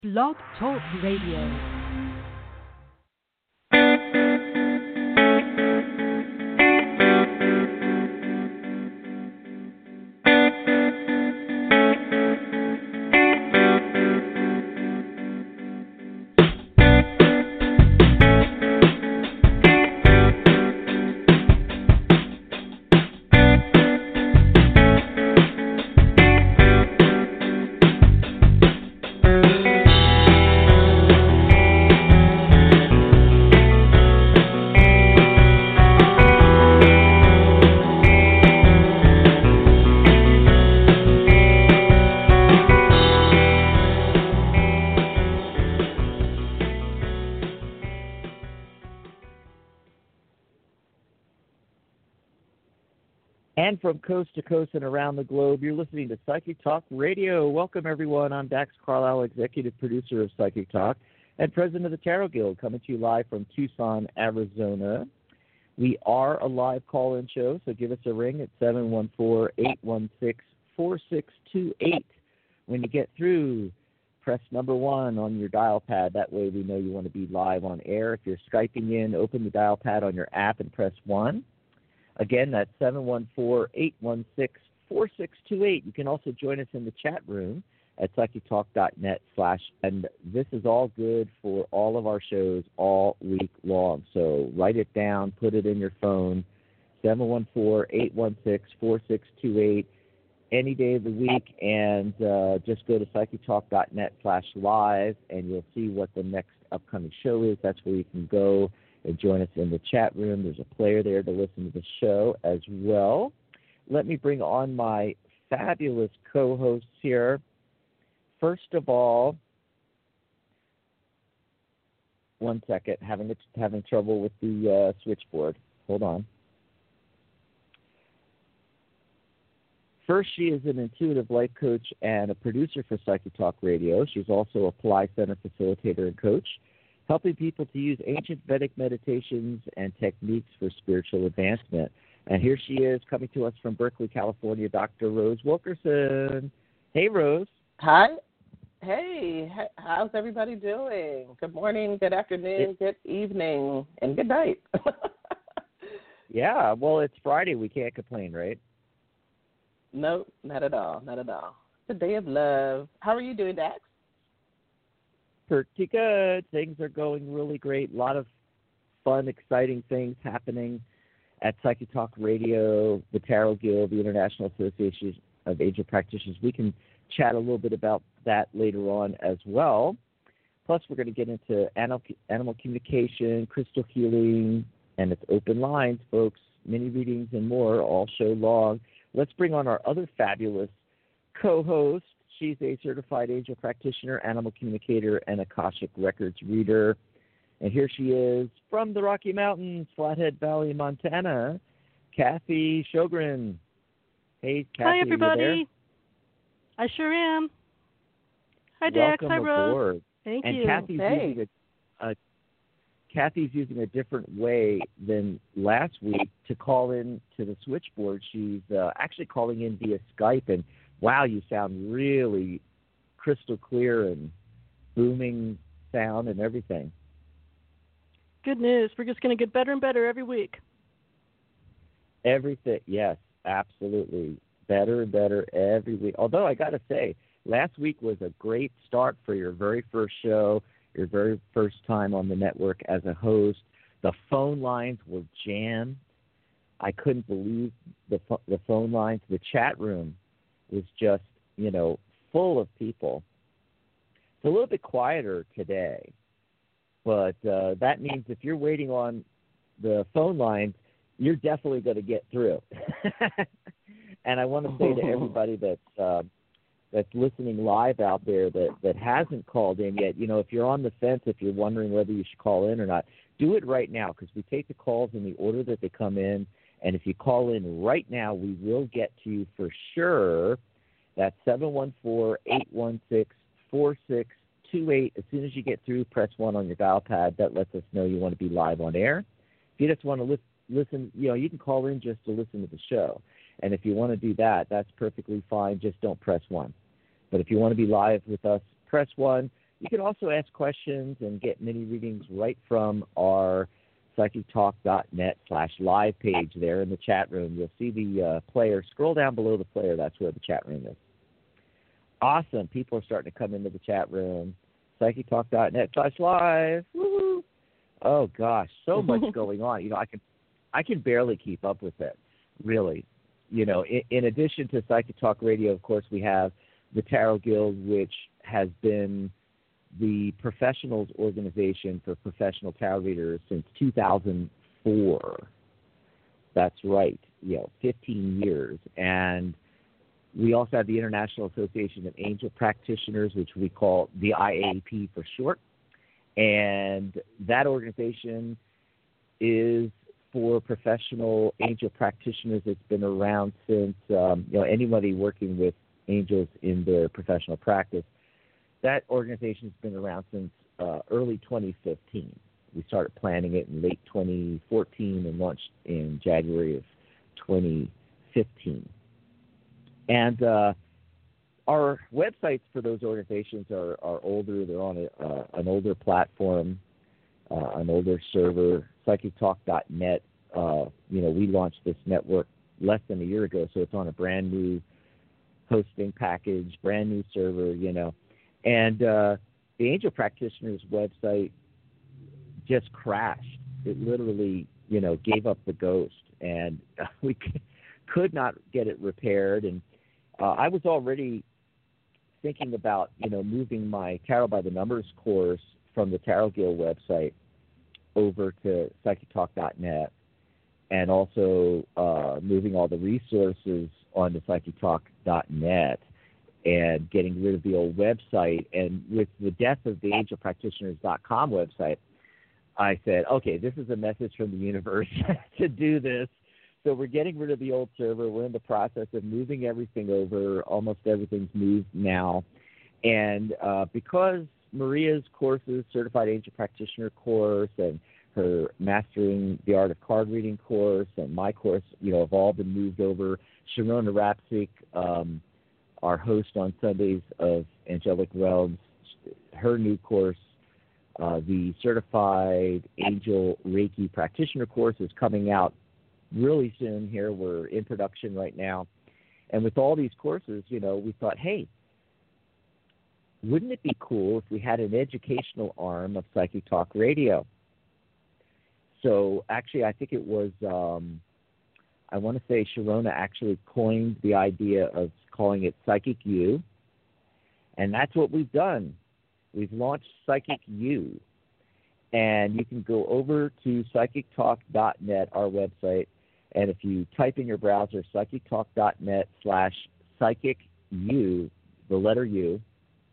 Blog Talk Radio. And from coast to coast and around the globe, you're listening to Psychic Talk Radio. Welcome, everyone. I'm Dax Carlisle, executive producer of Psychic Talk and president of the Tarot Guild, coming to you live from Tucson, Arizona. We are a live call-in show, so give us a ring at 714-816-4628. When you get through, press number 1 on your dial pad. That way we know you want to be live on air. If you're Skyping in, open the dial pad on your app and press 1. Again, that's 714-816-4628. You can also join us in the chat room at psychictalk.net/ and this is all good for all of our shows all week long. So write it down, put it in your phone, 714-816-4628, any day of the week, and just go to psychictalk.net/live, and you'll see what the next upcoming show is. That's where you can go and join us in the chat room. There's a player there to listen to the show as well. Let me bring on my fabulous co-hosts here. First of all, one second, having trouble with the switchboard. Hold on. First, she is an intuitive life coach and a producer for Psychic Talk Radio. She's also a Ply Center facilitator and coach, helping people to use ancient Vedic meditations and techniques for spiritual advancement. And here she is, coming to us from Berkeley, California, Dr. Rose Wilkerson. Hey, Rose. Hi. Hey, how's everybody doing? Good morning, good afternoon, good evening, and good night. Yeah, well, it's Friday. We can't complain, right? No, not at all, not at all. It's a day of love. How are you doing, Dax? Pretty good. Things are going really great. A lot of fun, exciting things happening at Psychic Talk Radio, the Tarot Guild, the International Association of Angel Practitioners. We can chat a little bit about that later on as well. Plus, we're going to get into animal communication, crystal healing, and it's open lines, folks. Mini readings and more all show long. Let's bring on our other fabulous co-host. She's a certified angel practitioner, animal communicator, and Akashic Records reader. And here she is from the Rocky Mountains, Flathead Valley, Montana, Kathy Shogren. Hey, Kathy. Hi, everybody. Are you I sure am. Hi, there? Dax. Welcome Hi, Rose. aboard. Thank and you. Kathy's using a different way than last week to call in to the switchboard. She's actually calling in via Skype, and wow, you sound really crystal clear and booming sound and everything. Good news. We're just going to get better and better every week. Everything, yes, absolutely. Better and better every week. Although I got to say, last week was a great start for your very first show, your very first time on the network as a host. The phone lines were jammed. I couldn't believe the phone lines. The chat room was just, full of people. It's a little bit quieter today, but that means if you're waiting on the phone lines, you're definitely going to get through. And I want to say to everybody that's listening live out there that hasn't called in yet, if you're on the fence, if you're wondering whether you should call in or not, do it right now, because we take the calls in the order that they come in. And if you call in right now, we will get to you for sure. That's 714-816-4628. As soon as you get through, press 1 on your dial pad. That lets us know you want to be live on air. If you just want to listen, you can call in just to listen to the show. And if you want to do that, that's perfectly fine. Just don't press 1. But if you want to be live with us, press 1. You can also ask questions and get mini readings right from our psychictalk.net/live page there in the chat room. You'll see the player. Scroll down below the player. That's where the chat room is. Awesome. People are starting to come into the chat room. psychictalk.net/live. Woo-hoo. Oh, gosh, so much going on. I can barely keep up with it, really. In addition to Psychic Talk Radio, of course, we have the Tarot Guild, which has been the professionals organization for professional tarot readers since 2004. That's right, 15 years. And we also have the International Association of Angel Practitioners, which we call the IAP for short. And that organization is for professional angel practitioners. It's been around since, anybody working with angels in their professional practice. That organization has been around since early 2015. We started planning it in late 2014 and launched in January of 2015. And our websites for those organizations are older. They're on an older platform, an older server, psychictalk.net. We launched this network less than a year ago, so it's on a brand new hosting package, brand new server, And the Angel Practitioners website just crashed. It literally, gave up the ghost, and we could not get it repaired. And I was already thinking about, moving my Tarot by the Numbers course from the Tarot Guild website over to psychictalk.net, and also moving all the resources onto psychictalk.net and getting rid of the old website. And with the death of the angelpractitioners.com website, I said, okay, this is a message from the universe to do this. So we're getting rid of the old server. We're in the process of moving everything over. Almost everything's moved now. And because Maria's courses, Certified Angel Practitioner course, and her Mastering the Art of Card Reading course, and my course, have all been moved over. Sharona Rapsik, our host on Sundays of Angelic Realms, her new course, the Certified Angel Reiki Practitioner course, is coming out really soon here. We're in production right now. And with all these courses, we thought, hey, wouldn't it be cool if we had an educational arm of Psychic Talk Radio? So actually, I think it was, I want to say Sharona actually coined the idea of calling it Psychic U. And that's what we've done. We've launched Psychic U. And you can go over to psychictalk.net, our website, and if you type in your browser psychictalk.net/psychicu, the letter U,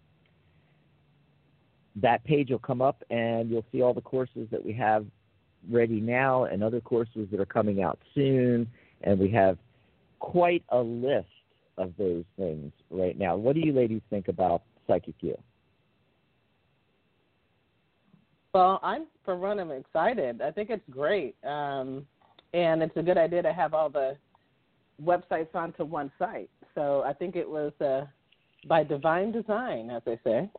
that page will come up and you'll see all the courses that we have ready now and other courses that are coming out soon. And we have quite a list of those things right now. What do you ladies think about Psychic U? Well, for one, I'm excited. I think it's great. And it's a good idea to have all the websites onto one site. So I think it was by divine design, as they say.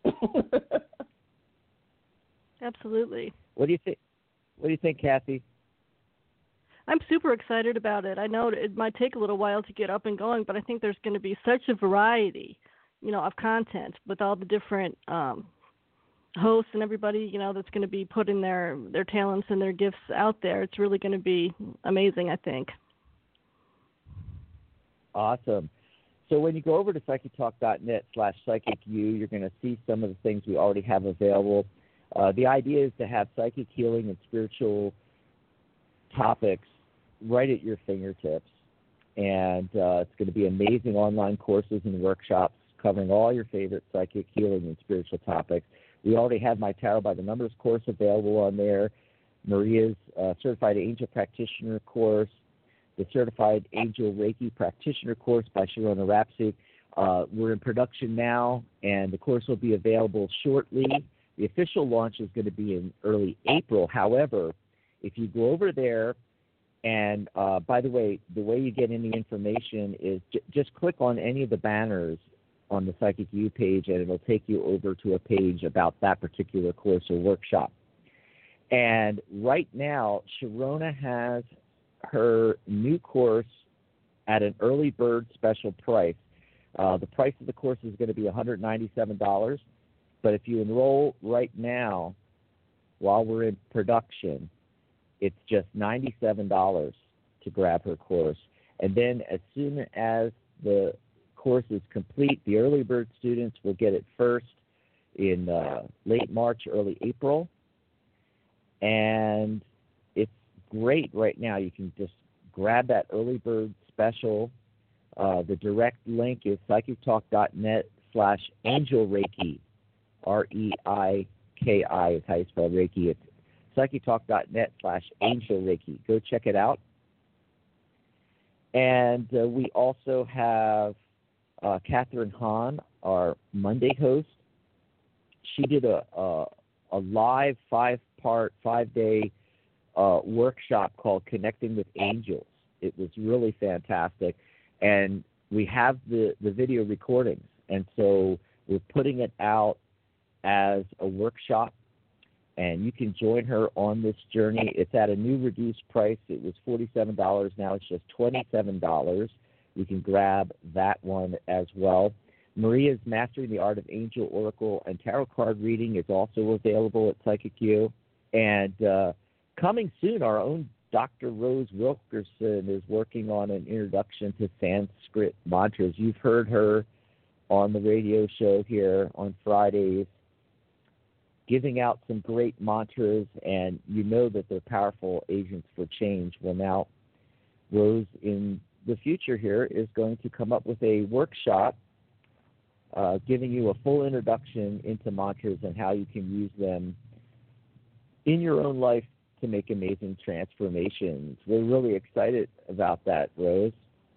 Absolutely. What do you think? What do you think, Kathy? I'm super excited about it. I know it might take a little while to get up and going, but I think there's going to be such a variety, of content with all the different hosts and everybody, that's going to be putting their talents and their gifts out there. It's really going to be amazing, I think. Awesome. So when you go over to psychictalk.net/psychicu, you're going to see some of the things we already have available. The idea is to have psychic healing and spiritual topics right at your fingertips. And it's going to be amazing online courses and workshops covering all your favorite psychic healing and spiritual topics. We already have my Tarot by the Numbers course available on there, Maria's Certified Angel Practitioner course, the Certified Angel Reiki Practitioner course by Sharona Rapsik. We're in production now, and the course will be available shortly. The official launch is going to be in early April. However, if you go over there, and by the way you get any information is just click on any of the banners on the Psychic U page, and it'll take you over to a page about that particular course or workshop. And right now, Sharona has her new course at an early bird special price. The price of the course is going to be $197, but if you enroll right now while we're in production, it's just $97 to grab her course. And then as soon as the course is complete, the early bird students will get it first in late March, early April. And it's great right now. You can just grab that early bird special. The direct link is psychictalk.net/angelreiki. REIKI is how you spell Reiki. It's psychictalk.net/angelreiki. Go check it out. And we also have Catherine Hahn, our Monday host. She did a live 5-day workshop called Connecting with Angels. It was really fantastic. And we have the video recordings. And so we're putting it out as a workshop. And you can join her on this journey. It's at a new reduced price. It was $47. Now it's just $27. You can grab that one as well. Maria's Mastering the Art of Angel, Oracle, and Tarot Card Reading is also available at Psychic U. And coming soon, our own Dr. Rose Wilkerson is working on an introduction to Sanskrit mantras. You've heard her on the radio show here on Fridays, giving out some great mantras, and you know that they're powerful agents for change. Well, now Rose in the future here is going to come up with a workshop giving you a full introduction into mantras and how you can use them in your own life to make amazing transformations. We're really excited about that, Rose.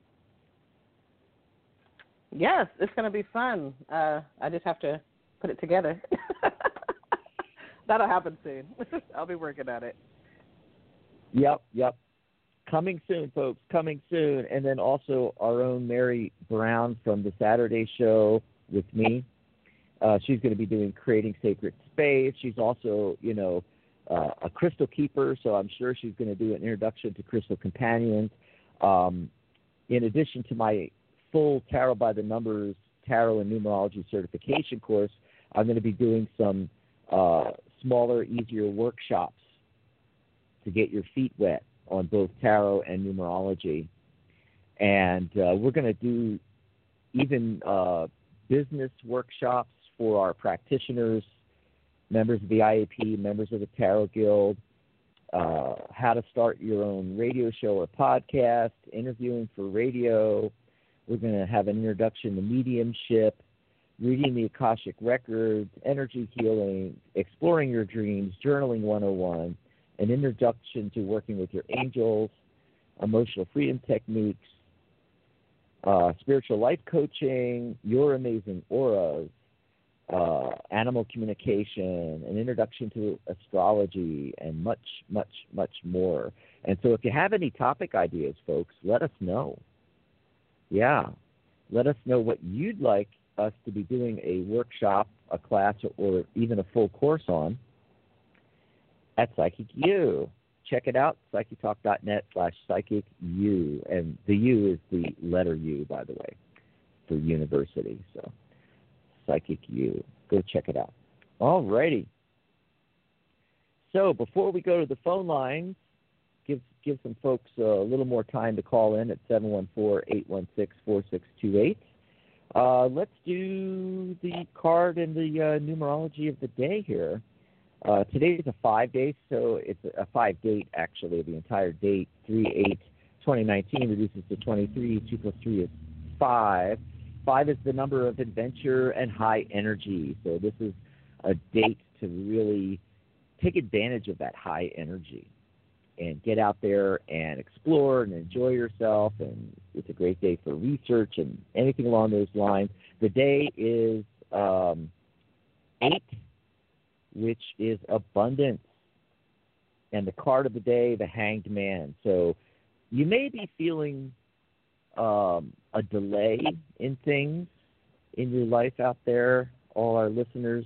Yes, it's going to be fun. I just have to put it together. That'll happen soon. I'll be working on it. Yep. Coming soon, folks, coming soon. And then also our own Mary Brown from the Saturday show with me. She's going to be doing Creating Sacred Space. She's also, a crystal keeper, so I'm sure she's going to do an introduction to crystal companions. In addition to my full Tarot by the Numbers Tarot and Numerology certification course, I'm going to be doing some smaller, easier workshops to get your feet wet on both tarot and numerology. And we're going to do even business workshops for our practitioners, members of the IAP, members of the Tarot Guild, how to start your own radio show or podcast, interviewing for radio. We're going to have an introduction to mediumship, reading the Akashic Records, energy healing, exploring your dreams, journaling 101, an introduction to working with your angels, emotional freedom techniques, spiritual life coaching, your amazing auras, animal communication, an introduction to astrology, and much, much, much more. And so if you have any topic ideas, folks, let us know. Yeah, let us know what you'd like us to be doing a workshop, a class, or even a full course on at Psychic U. Check it out, psychictalk.net/psychicu. And the U is the letter U, by the way, for university. So Psychic U. Go check it out. All righty. So before we go to the phone lines, give some folks a little more time to call in at 714-816-4628. Let's do the card and the numerology of the day here. Today is a 5-day, so it's a 5-date, actually, the entire date. 3/8/2019 reduces to 23. 2 plus 3 is 5. 5 is the number of adventure and high energy. So this is a date to really take advantage of that high energy and get out there and explore and enjoy yourself. And it's a great day for research and anything along those lines. The day is 8, which is abundance. And the card of the day, the Hanged Man. So you may be feeling a delay in things, in your life out there, all our listeners.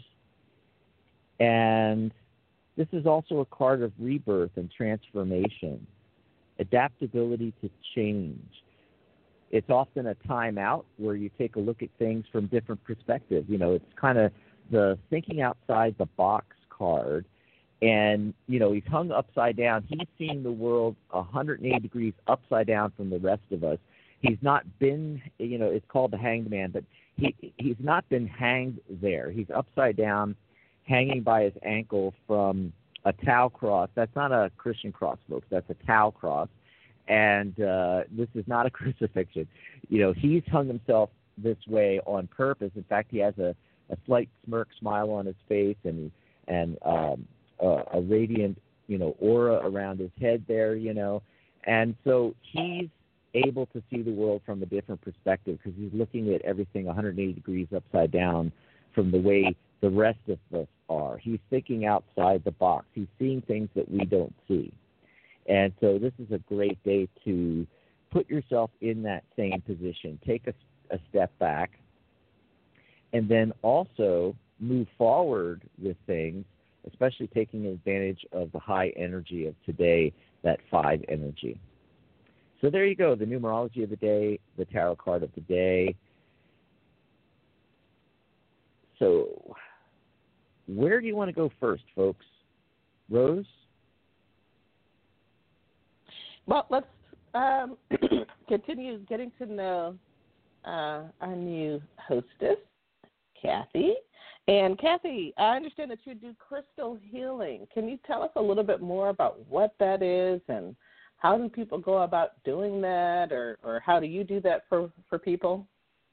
And this is also a card of rebirth and transformation, adaptability to change. It's often a time out where you take a look at things from different perspectives. You know, it's kind of the thinking outside the box card. And, you know, he's hung upside down. He's seeing the world 180 degrees upside down from the rest of us. He's not been, you know, it's called the Hanged Man, but he's not been hanged there. He's upside down, hanging by his ankle from a Tau cross. That's not a Christian cross, folks. That's a Tau cross. And this is not a crucifixion. You know, he's hung himself this way on purpose. In fact, he has a slight smirk smile on his face and a radiant, you know, aura around his head there, you know. And so he's able to see the world from a different perspective because he's looking at everything 180 degrees upside down from the way the rest of us are. He's thinking outside the box. He's seeing things that we don't see. And so this is a great day to put yourself in that same position, take a step back, and then also move forward with things, especially taking advantage of the high energy of today, that 5 energy. So there you go, the numerology of the day, the tarot card of the day. So where do you want to go first, folks? Rose? Well, let's continue getting to know our new hostess, Kathy. And Kathy, I understand that you do crystal healing. Can you tell us a little bit more about what that is and how do people go about doing that, or how do you do that for people?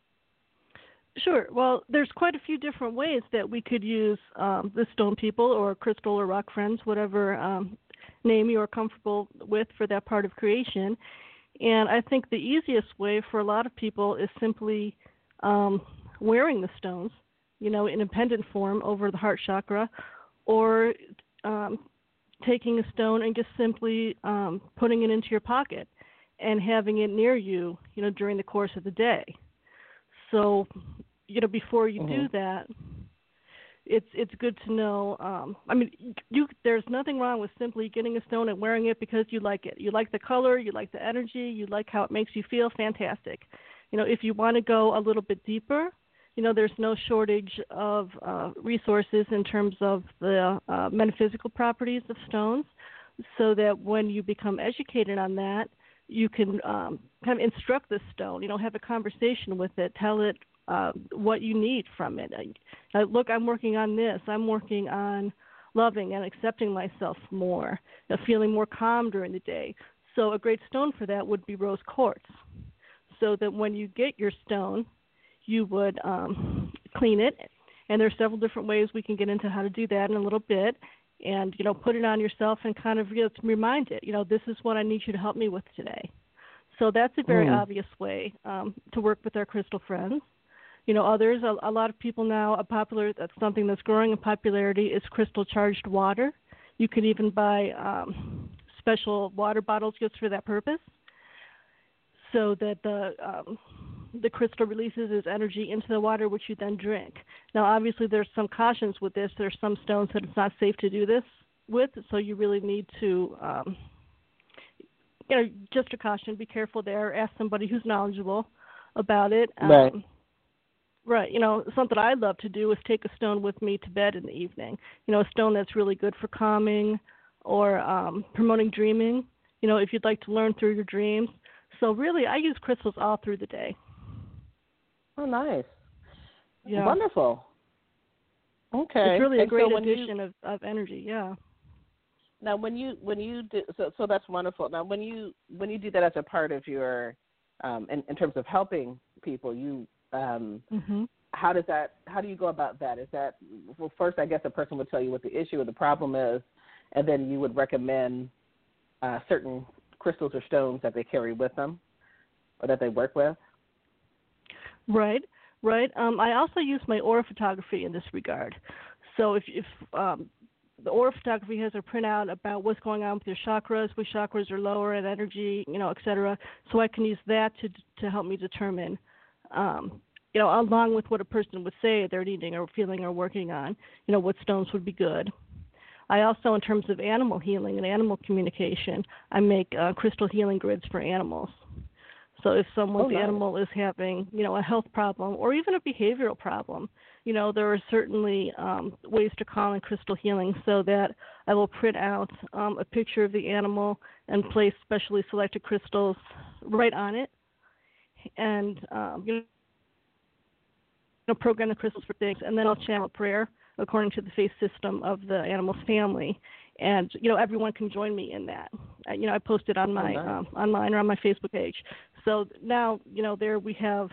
Sure. Well, there's quite a few different ways that we could use the stone people or crystal or rock friends, whatever name you are comfortable with for that part of creation. And I think the easiest way for a lot of people is simply wearing the stones, you know, in a pendant form over the heart chakra, or taking a stone and just simply putting it into your pocket and having it near you, you know, during the course of the day. So, you know, before you do that, it's good to know. I mean, there's nothing wrong with simply getting a stone and wearing it because you like it. You like the color, you like the energy, you like how it makes you feel. Fantastic. You know, if you want to go a little bit deeper, you know, there's no shortage of resources in terms of the metaphysical properties of stones, so that when you become educated on that, you can kind of instruct the stone, you know, have a conversation with it, tell it what you need from it. Look, I'm working on this. I'm working on loving and accepting myself more, you know, feeling more calm during the day. So a great stone for that would be rose quartz, so that when you get your stone, you would clean it. And there's several different ways we can get into how to do that in a little bit. And, you know, put it on yourself and kind of, you know, remind it, you know, this is what I need you to help me with today. So that's a very obvious way to work with our crystal friends. You know, others, a lot of people now, that's something that's growing in popularity is crystal charged water. You can even buy special water bottles just for that purpose, so that the crystal releases its energy into the water, which you then drink. Now, obviously, there's some cautions with this. There's some stones that it's not safe to do this with, so you really need to, you know, just a caution, be careful there. Ask somebody who's knowledgeable about it. Right. Right. You know, something I love to do is take a stone with me to bed in the evening. You know, a stone that's really good for calming or promoting dreaming, you know, if you'd like to learn through your dreams. So really, I use crystals all through the day. Oh, nice. Yeah. Wonderful. Okay. It's really a great so addition of energy, yeah. Now, when you do, so that's wonderful. Now, when you do that as a part of your, in terms of helping people, you, how do you go about that? Is that, well, first, I guess a person would tell you what the issue or the problem is, and then you would recommend certain crystals or stones that they carry with them or that they work with? Right. I also use my aura photography in this regard. So if the aura photography has a printout about what's going on with your chakras, which chakras are lower in energy, you know, et cetera, so I can use that to help me determine along with what a person would say they're needing or feeling or working on, what stones would be good. I also, in terms of animal healing and animal communication, I make crystal healing grids for animals. So if someone's animal is having, a health problem or even a behavioral problem, there are certainly ways to call in crystal healing, so that I will print out a picture of the animal and place specially selected crystals right on it, and program the crystals for things, and then I'll channel prayer according to the faith system of the animal's family, and everyone can join me in that. I post it on my online or on my Facebook page. So now there we have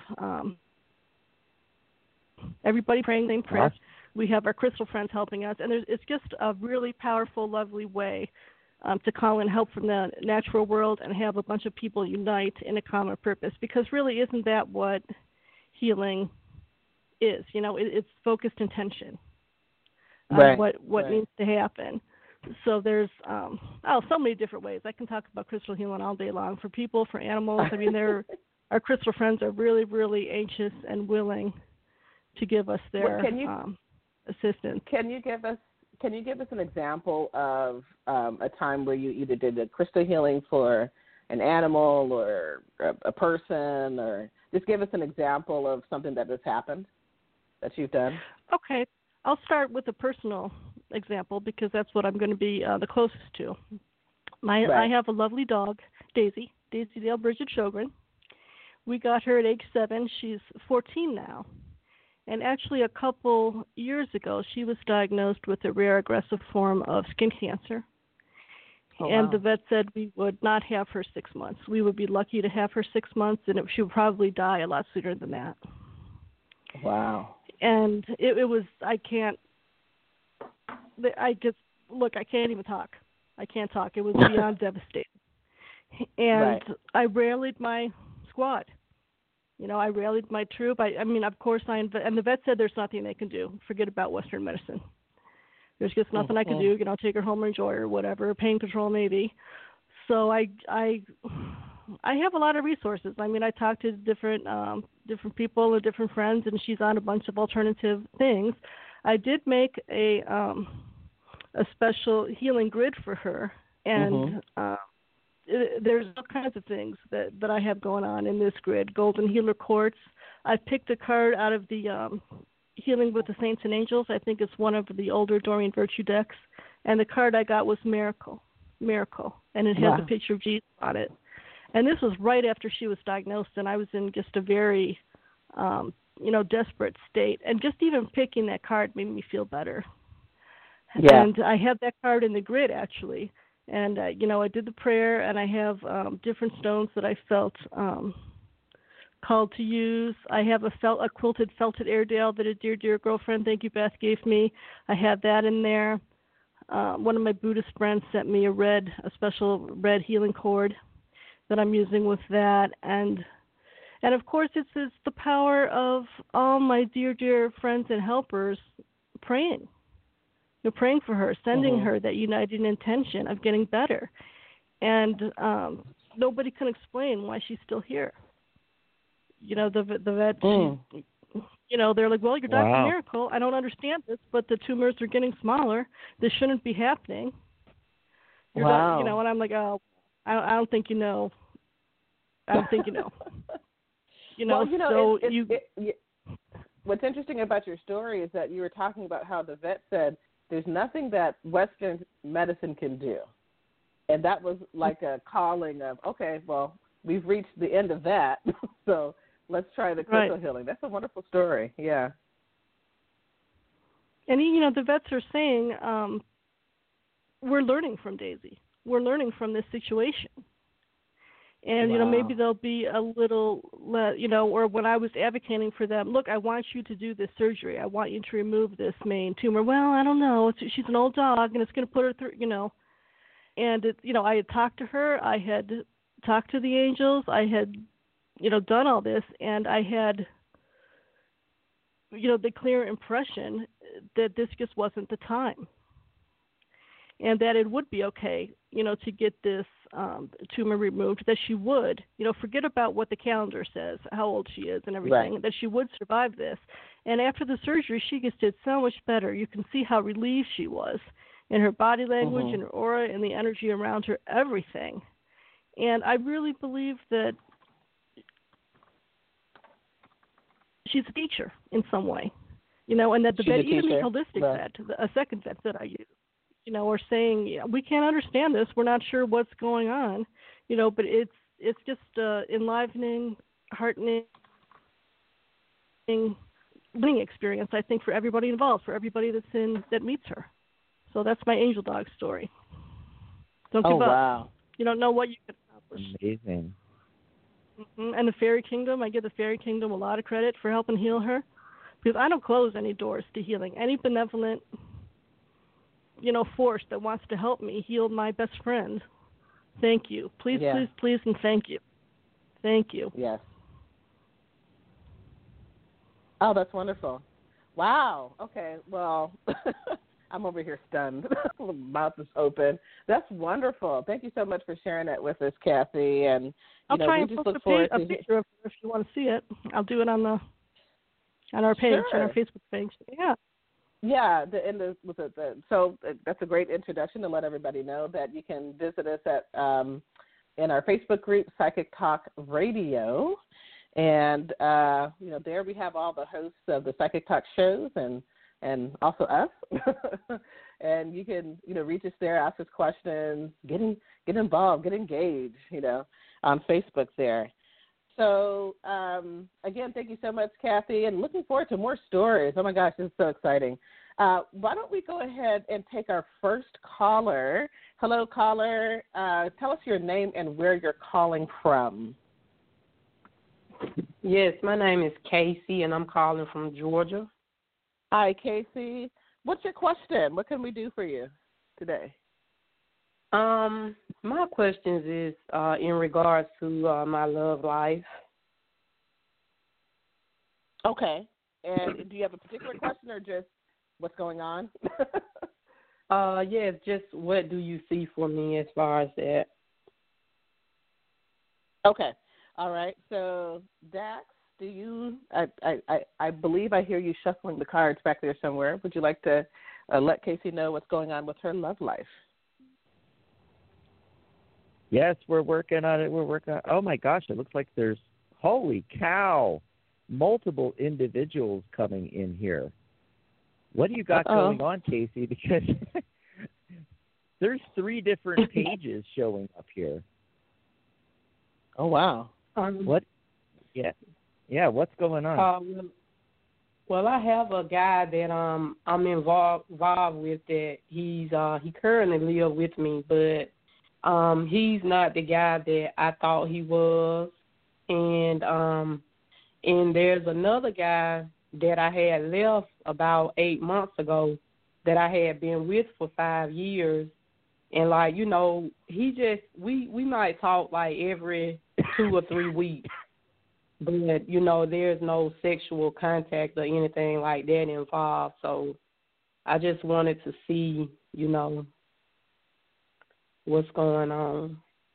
everybody praying the same prayer. Awesome. We have our crystal friends helping us, and it's just a really powerful, lovely way to call in help from the natural world and have a bunch of people unite in a common purpose. Because really, isn't that what healing is? It's focused intention on what needs to happen. So there's so many different ways. I can talk about crystal healing all day long for people, for animals. I mean, our crystal friends are really, really anxious and willing to give us their assistance. Can you give us an example of a time where you either did a crystal healing for an animal or a person, or just give us an example of something that has happened that you've done? Okay. I'll start with a personal example because that's what I'm going to be the closest to. I have a lovely dog, Daisy Dale Bridget Sjogren. We got her at age 7. She's 14 now. And actually a couple years ago, she was diagnosed with a rare aggressive form of skin cancer. And the vet said we would not have her 6 months. We would be lucky to have her 6 months, and she would probably die a lot sooner than that. Wow. And it was, I can't even talk. I can't talk. It was beyond devastating. And I rallied my squad. I rallied my troop. I mean, of course, and the vet said there's nothing they can do. Forget about Western medicine. There's just nothing I can do. Take her home or enjoy her, whatever, pain control maybe. So I have a lot of resources. I mean, I talk to different people or different friends, and she's on a bunch of alternative things. I did make a special healing grid for her, and there's all kinds of things that I have going on in this grid. Golden Healer Quartz. I picked a card out of the Healing with the Saints and Angels. I think it's one of the older Doreen Virtue decks, and the card I got was Miracle, and it has a picture of Jesus on it. And this was right after she was diagnosed, and I was in just a very, desperate state. And just even picking that card made me feel better. Yeah. And I had that card in the grid, actually. And, I did the prayer, and I have different stones that I felt called to use. I have a quilted felted Airedale that a dear girlfriend, thank you, Beth, gave me. I had that in there. One of my Buddhist friends sent me a special red healing cord that I'm using with that, and of course it's the power of all my dear friends and helpers praying. Praying for her, sending her that united intention of getting better, and nobody can explain why she's still here. The vet, they're like, well, you're Dr. Miracle. I don't understand this, but the tumors are getting smaller. This shouldn't be happening. And I'm like, oh, I don't think you know. I don't think you know. What's interesting about your story is that you were talking about how the vet said there's nothing that Western medicine can do. And that was like a calling of, okay, well, we've reached the end of that, so let's try the crystal healing. That's a wonderful story, yeah. And, the vets are saying we're learning from Daisy. We're learning from this situation. And, maybe there'll be a little, or when I was advocating for them, look, I want you to do this surgery. I want you to remove this main tumor. Well, I don't know. She's an old dog, and it's going to put her through, And, I had talked to her. I had talked to the angels. I had, done all this. And I had, the clear impression that this just wasn't the time. And that it would be okay, to get this tumor removed, that she would, forget about what the calendar says, how old she is and everything, Right. that she would survive this. And after the surgery, she just did so much better. You can see how relieved she was in her body language, Mhm. in her aura, in the energy around her, everything. And I really believe that she's a teacher in some way, and that the She's a vet, even the teacher. holistic Right. vet, a second vet that I use, are saying, we can't understand this. We're not sure what's going on, but it's just enlivening, heartening, learning experience, I think, for everybody involved, for everybody that meets her. So that's my angel dog story. Don't Oh, give up. wow. You don't know what you can accomplish. Amazing. And the Fairy Kingdom, I give the Fairy Kingdom a lot of credit for helping heal her, because I don't close any doors to healing. Any benevolent, force that wants to help me heal my best friend, thank you. Please, Yeah. please, please, and thank you. Thank you. Yes. Oh, that's wonderful. Wow. Okay. Well, I'm over here stunned. My mouth is open. That's wonderful. Thank you so much for sharing that with us, Kathy. And I'll try we and just post look a forward to picture of her if you want to see it. I'll do it on our page, Sure. on our Facebook page. Yeah. Yeah, so that's a great introduction to let everybody know that you can visit us at in our Facebook group, Psychic Talk Radio, and there we have all the hosts of the Psychic Talk shows and also us, and you can reach us there, ask us questions, get involved, get engaged, on Facebook there. So, again, thank you so much, Kathy, and looking forward to more stories. Oh, my gosh, this is so exciting. Why don't we go ahead and take our first caller. Hello, caller. Tell us your name and where you're calling from. Yes, my name is Casey, and I'm calling from Georgia. Hi, Casey. What's your question? What can we do for you today? My questions is in regards to my love life. Okay. And do you have a particular question or just what's going on? Yes, just what do you see for me as far as that? Okay. All right. So, Dax, do you? I believe I hear you shuffling the cards back there somewhere. Would you like to let Casey know what's going on with her love life? Yes, we're working on it. Oh, my gosh, it looks like there's, holy cow, multiple individuals coming in here. What do you got going on, Casey? Because there's 3 different pages showing up here. Oh, wow. What? Yeah, what's going on? Well, I have a guy that I'm involved with that he currently lives with me, but he's not the guy that I thought he was, and there's another guy that I had left about 8 months ago that I had been with for 5 years, and he just we might talk like every 2 or 3 weeks, but there's no sexual contact or anything like that involved. So I just wanted to see what's going on.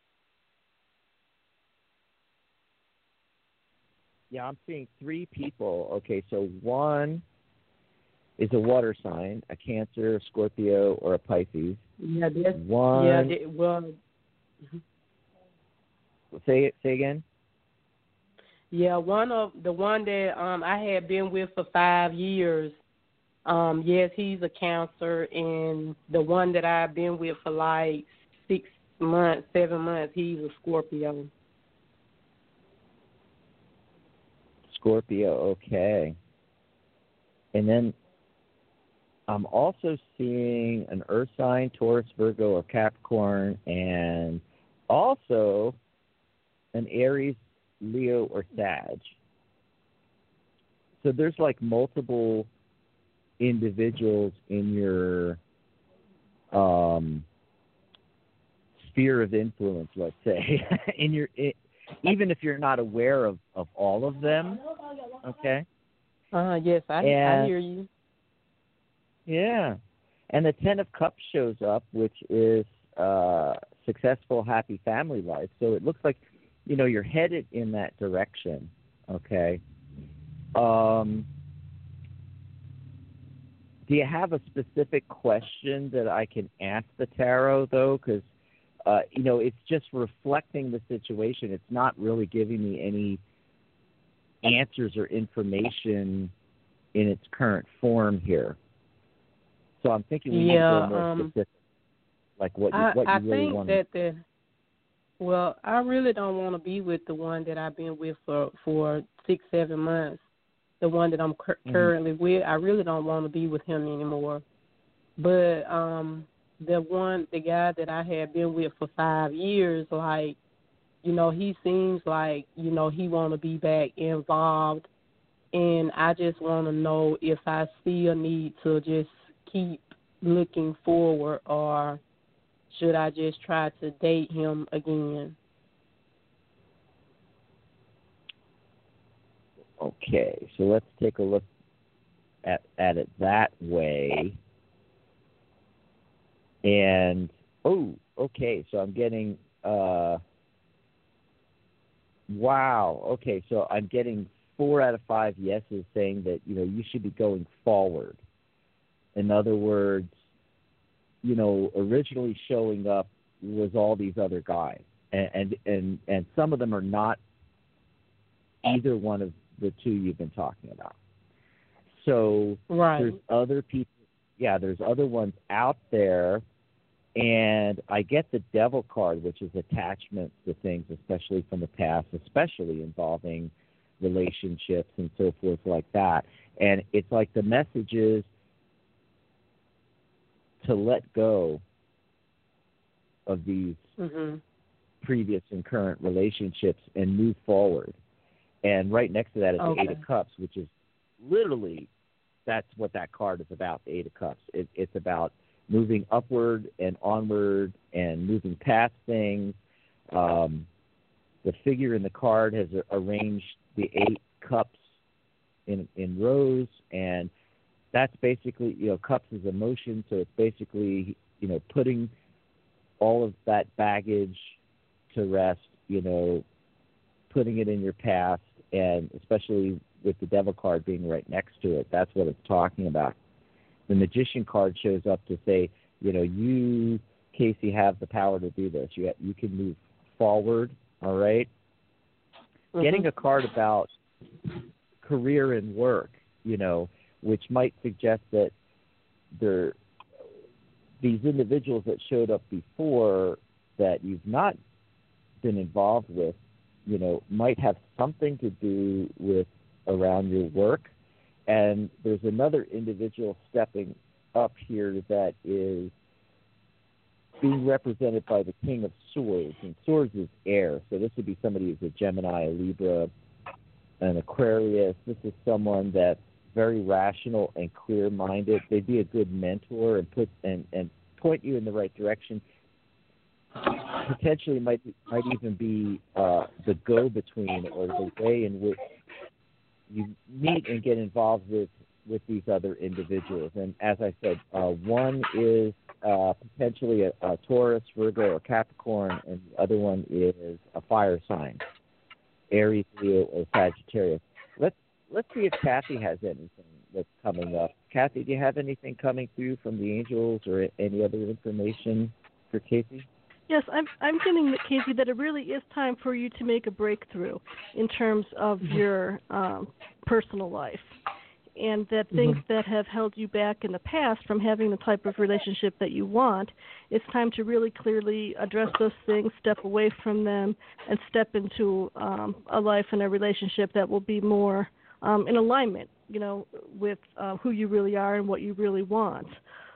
Yeah, I'm seeing 3 people. Okay, so one is a water sign, a Cancer, a Scorpio, or a Pisces. Yeah, that's one. Yeah, well. Say again. Yeah, one that I had been with for 5 years. Yes, he's a Cancer, and the one that I've been with for like 6 months, 7 months, he's a Scorpio. Scorpio, okay. And then I'm also seeing an Earth sign, Taurus, Virgo, or Capricorn, and also an Aries, Leo, or Sag. So there's like multiple individuals in your sphere of influence, let's say, even if you're not aware of all of them, okay? Yes, I hear you. Yeah. And the 10 of Cups shows up, which is successful, happy family life. So it looks like, you're headed in that direction. Okay. Do you have a specific question that I can ask the tarot, though? Because, it's just reflecting the situation. It's not really giving me any answers or information in its current form here. So I'm thinking we need to go more specific, like what you really want. I think that I really don't want to be with the one that I've been with for 6-7 months. The one that I'm currently with, I really don't want to be with him anymore. But the guy that I had been with for 5 years, like, he seems like, he want to be back involved. And I just want to know if I still need to just keep looking forward, or should I just try to date him again? Okay, so let's take a look at it that way. And, okay, so I'm getting, wow, okay, so I'm getting 4 out of 5 yeses saying that, you should be going forward. In other words, originally showing up was all these other guys. And some of them are not either one of the two you've been talking about. So There's other people, there's other ones out there, and I get the Devil card, which is attachments to things, especially from the past, especially involving relationships and so forth like that. And it's like the message is to let go of these previous and current relationships and move forward. And right next to that is the Eight of Cups, which is literally, that's what that card is about, the Eight of Cups. It's about moving upward and onward and moving past things. The figure in the card has arranged the 8 cups in rows, and that's basically, cups is emotion, so it's basically, putting all of that baggage to rest, putting it in your past, and especially with the Devil card being right next to it, that's what it's talking about. The Magician card shows up to say, you, Casey, have the power to do this. You can move forward, all right? Getting a card about career and work, which might suggest that these individuals that showed up before that you've not been involved with, might have something to do with around your work. And there's another individual stepping up here that is being represented by the King of Swords, and Swords is air. So this would be somebody who's a Gemini, a Libra, an Aquarius. This is someone that's very rational and clear-minded. They'd be a good mentor and point you in the right direction. Potentially might even be the go-between, or the way in which you meet and get involved with these other individuals. And as I said, one is potentially a Taurus, Virgo, or Capricorn, and the other one is a fire sign, Aries, Leo, or Sagittarius. Let's see if Kathy has anything that's coming up. Kathy, do you have anything coming through from the angels or any other information for Casey? Yes, I'm getting, Casey, that it really is time for you to make a breakthrough in terms of your personal life, and that things that have held you back in the past from having the type of relationship that you want, it's time to really clearly address those things, step away from them, and step into a life and a relationship that will be more in alignment, with who you really are and what you really want.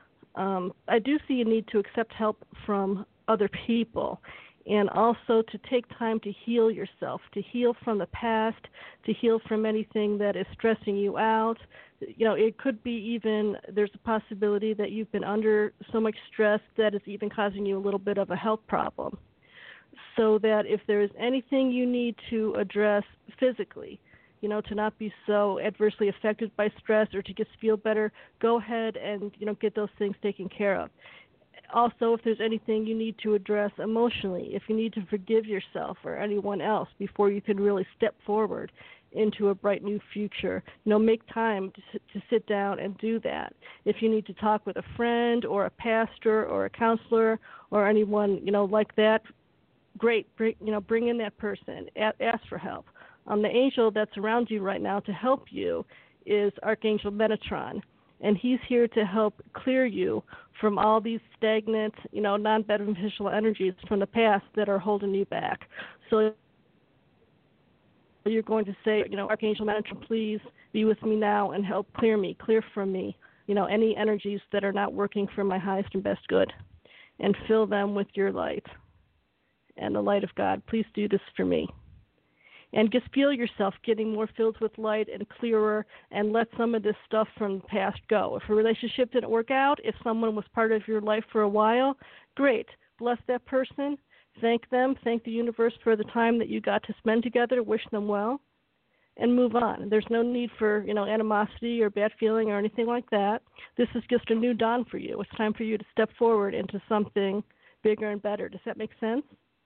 I do see a need to accept help from other people, and also to take time to heal yourself, to heal from the past, to heal from anything that is stressing you out. It could be even, there's a possibility that you've been under so much stress that it's even causing you a little bit of a health problem. So that if there is anything you need to address physically, to not be so adversely affected by stress or to just feel better, go ahead and, get those things taken care of. also, if there's anything you need to address emotionally, if you need to forgive yourself or anyone else before you can really step forward into a bright new future, make time to sit down and do that. If you need to talk with a friend or a pastor or a counselor or anyone, like that, great. Bring in that person. Ask for help. The angel that's around you right now to help you is Archangel Metatron. And he's here to help clear you from all these stagnant, non-beneficial energies from the past that are holding you back. So you're going to say, Archangel Metatron, please be with me now and help clear from me, any energies that are not working for my highest and best good, and fill them with your light and the light of God. Please do this for me. And just feel yourself getting more filled with light and clearer, and let some of this stuff from the past go. If a relationship didn't work out, if someone was part of your life for a while, great. Bless that person. Thank them. Thank the universe for the time that you got to spend together. Wish them well. And move on. There's no need for, animosity or bad feeling or anything like that. This is just a new dawn for you. It's time for you to step forward into something bigger and better. Does that make sense?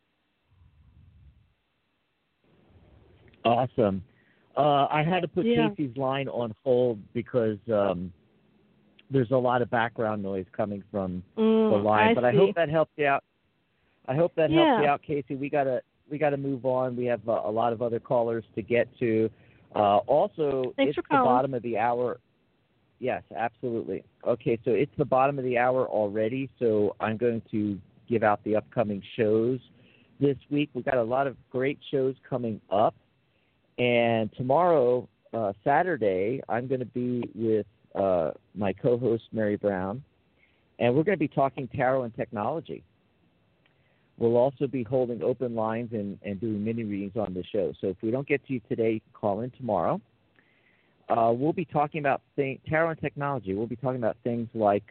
Awesome. I had to put Casey's line on hold because there's a lot of background noise coming from the line. But I hope that helped you out. Helped you out, Casey. We gotta move on. We have a lot of other callers to get to. Also, Thanks it's the bottom of the hour. Yes, absolutely. Okay, so it's the bottom of the hour already. So I'm going to give out the upcoming shows this week. We've got a lot of great shows coming up. And tomorrow, Saturday, I'm going to be with my co-host, Mary Brown, and we're going to be talking tarot and technology. We'll also be holding open lines and doing mini readings on the show. So if we don't get to you today, call in tomorrow. We'll be talking about tarot and technology. We'll be talking about things like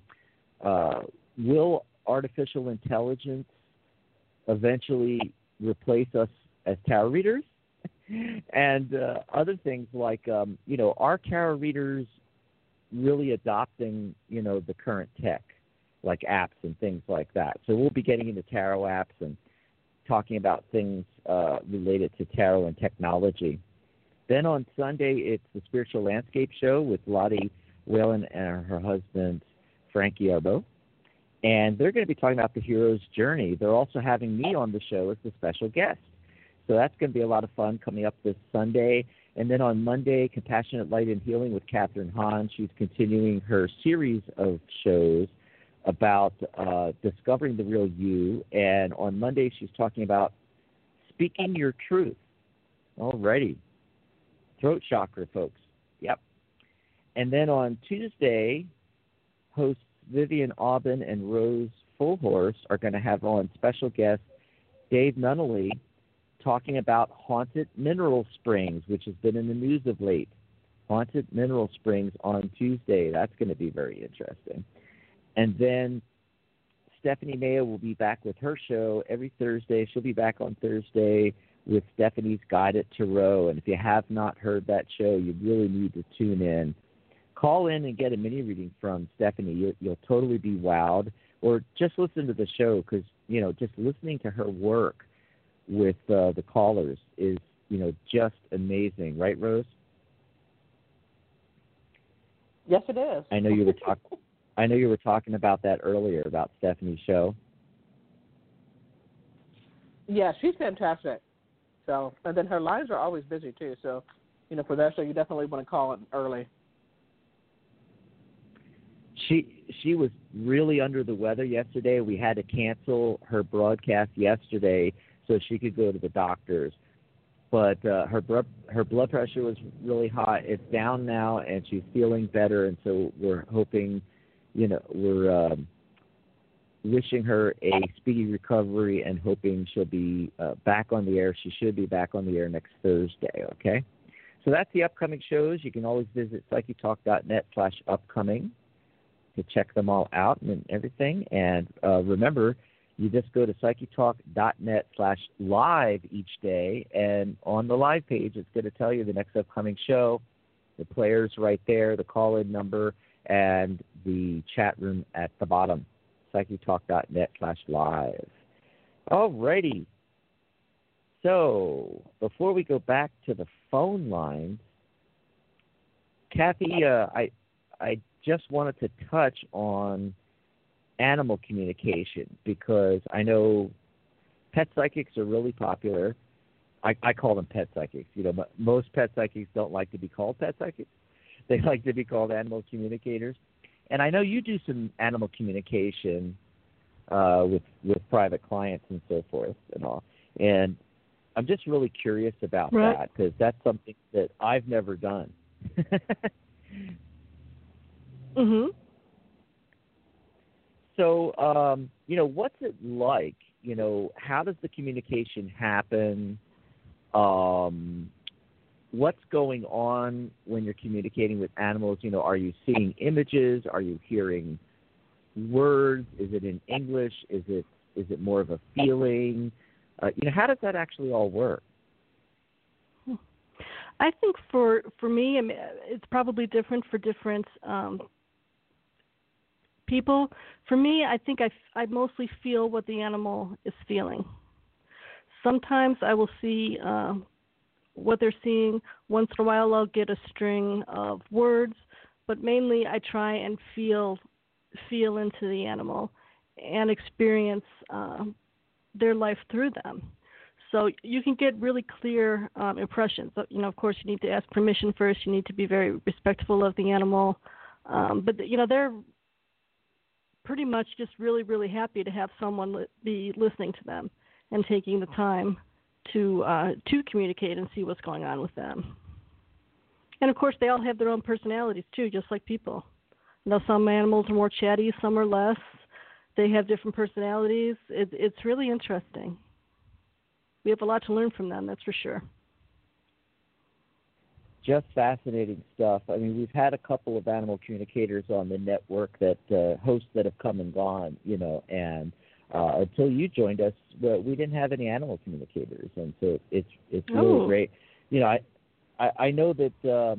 will artificial intelligence eventually replace us as tarot readers? And other things like, are tarot readers really adopting, the current tech, like apps and things like that? So we'll be getting into tarot apps and talking about things related to tarot and technology. Then on Sunday, it's the Spiritual Landscape Show with Lottie Whalen and her husband, Frankie Arbo. And they're going to be talking about the hero's journey. They're also having me on the show as the special guest. So that's going to be a lot of fun coming up this Sunday. And then on Monday, Compassionate Light and Healing with Catherine Hahn. She's continuing her series of shows about discovering the real you. And on Monday, she's talking about speaking your truth. Alrighty. Throat chakra, folks. Yep. And then on Tuesday, hosts Vivian Aubin and Rose Fullhorse are going to have on special guest Dave Nunnally, talking about haunted mineral springs, which has been in the news of late. Haunted mineral springs on Tuesday. That's going to be very interesting. And then Stephanie Mayo will be back with her show every Thursday. She'll be back on Thursday with Stephanie's Guided Tarot. And if you have not heard that show, you really need to tune in. Call in and get a mini reading from Stephanie. You'll totally be wowed. Or just listen to the show because, just listening to her work with the callers is, just amazing. Right, Rose? Yes, it is. I know you were talking about that earlier, about Stephanie's show. Yeah, she's fantastic. So, and then her lines are always busy too. So, for that show, you definitely want to call it early. She was really under the weather yesterday. We had to cancel her broadcast yesterday so she could go to the doctors. But her blood pressure was really high. It's down now, and she's feeling better. And so we're hoping, we're wishing her a speedy recovery and hoping she'll be back on the air. She should be back on the air next Thursday, okay? So that's the upcoming shows. You can always visit psychetalk.net/upcoming to check them all out and everything. And remember, you just go to psychetalk.net/live each day, and on the live page, it's going to tell you the next upcoming show, the players right there, the call-in number, and the chat room at the bottom. psychetalk.net/live. All righty. So before we go back to the phone lines, Kathy, I just wanted to touch on animal communication because I know pet psychics are really popular. I call them pet psychics. But most pet psychics don't like to be called pet psychics. They like to be called animal communicators. And I know you do some animal communication with private clients and so forth and all. And I'm just really curious about that because that's something that I've never done. Mhm. So, what's it like? How does the communication happen? What's going on when you're communicating with animals? Are you seeing images? Are you hearing words? Is it in English? Is it more of a feeling? How does that actually all work? I think for me, it's probably different for different people. For me, I think I mostly feel what the animal is feeling. Sometimes I will see what they're seeing. Once in a while, I'll get a string of words, but mainly I try and feel into the animal and experience their life through them. So you can get really clear impressions. Of course, you need to ask permission first. You need to be very respectful of the animal. But they're pretty much just really, really happy to have someone be listening to them and taking the time to communicate and see what's going on with them. And of course, they all have their own personalities too, just like people. Some animals are more chatty, some are less. They have different personalities. It's really interesting. We have a lot to learn from them, that's for sure. Just fascinating stuff. I mean, we've had a couple of animal communicators on the network hosts that have come and gone, and until you joined us, we didn't have any animal communicators, and so it's really great. I know that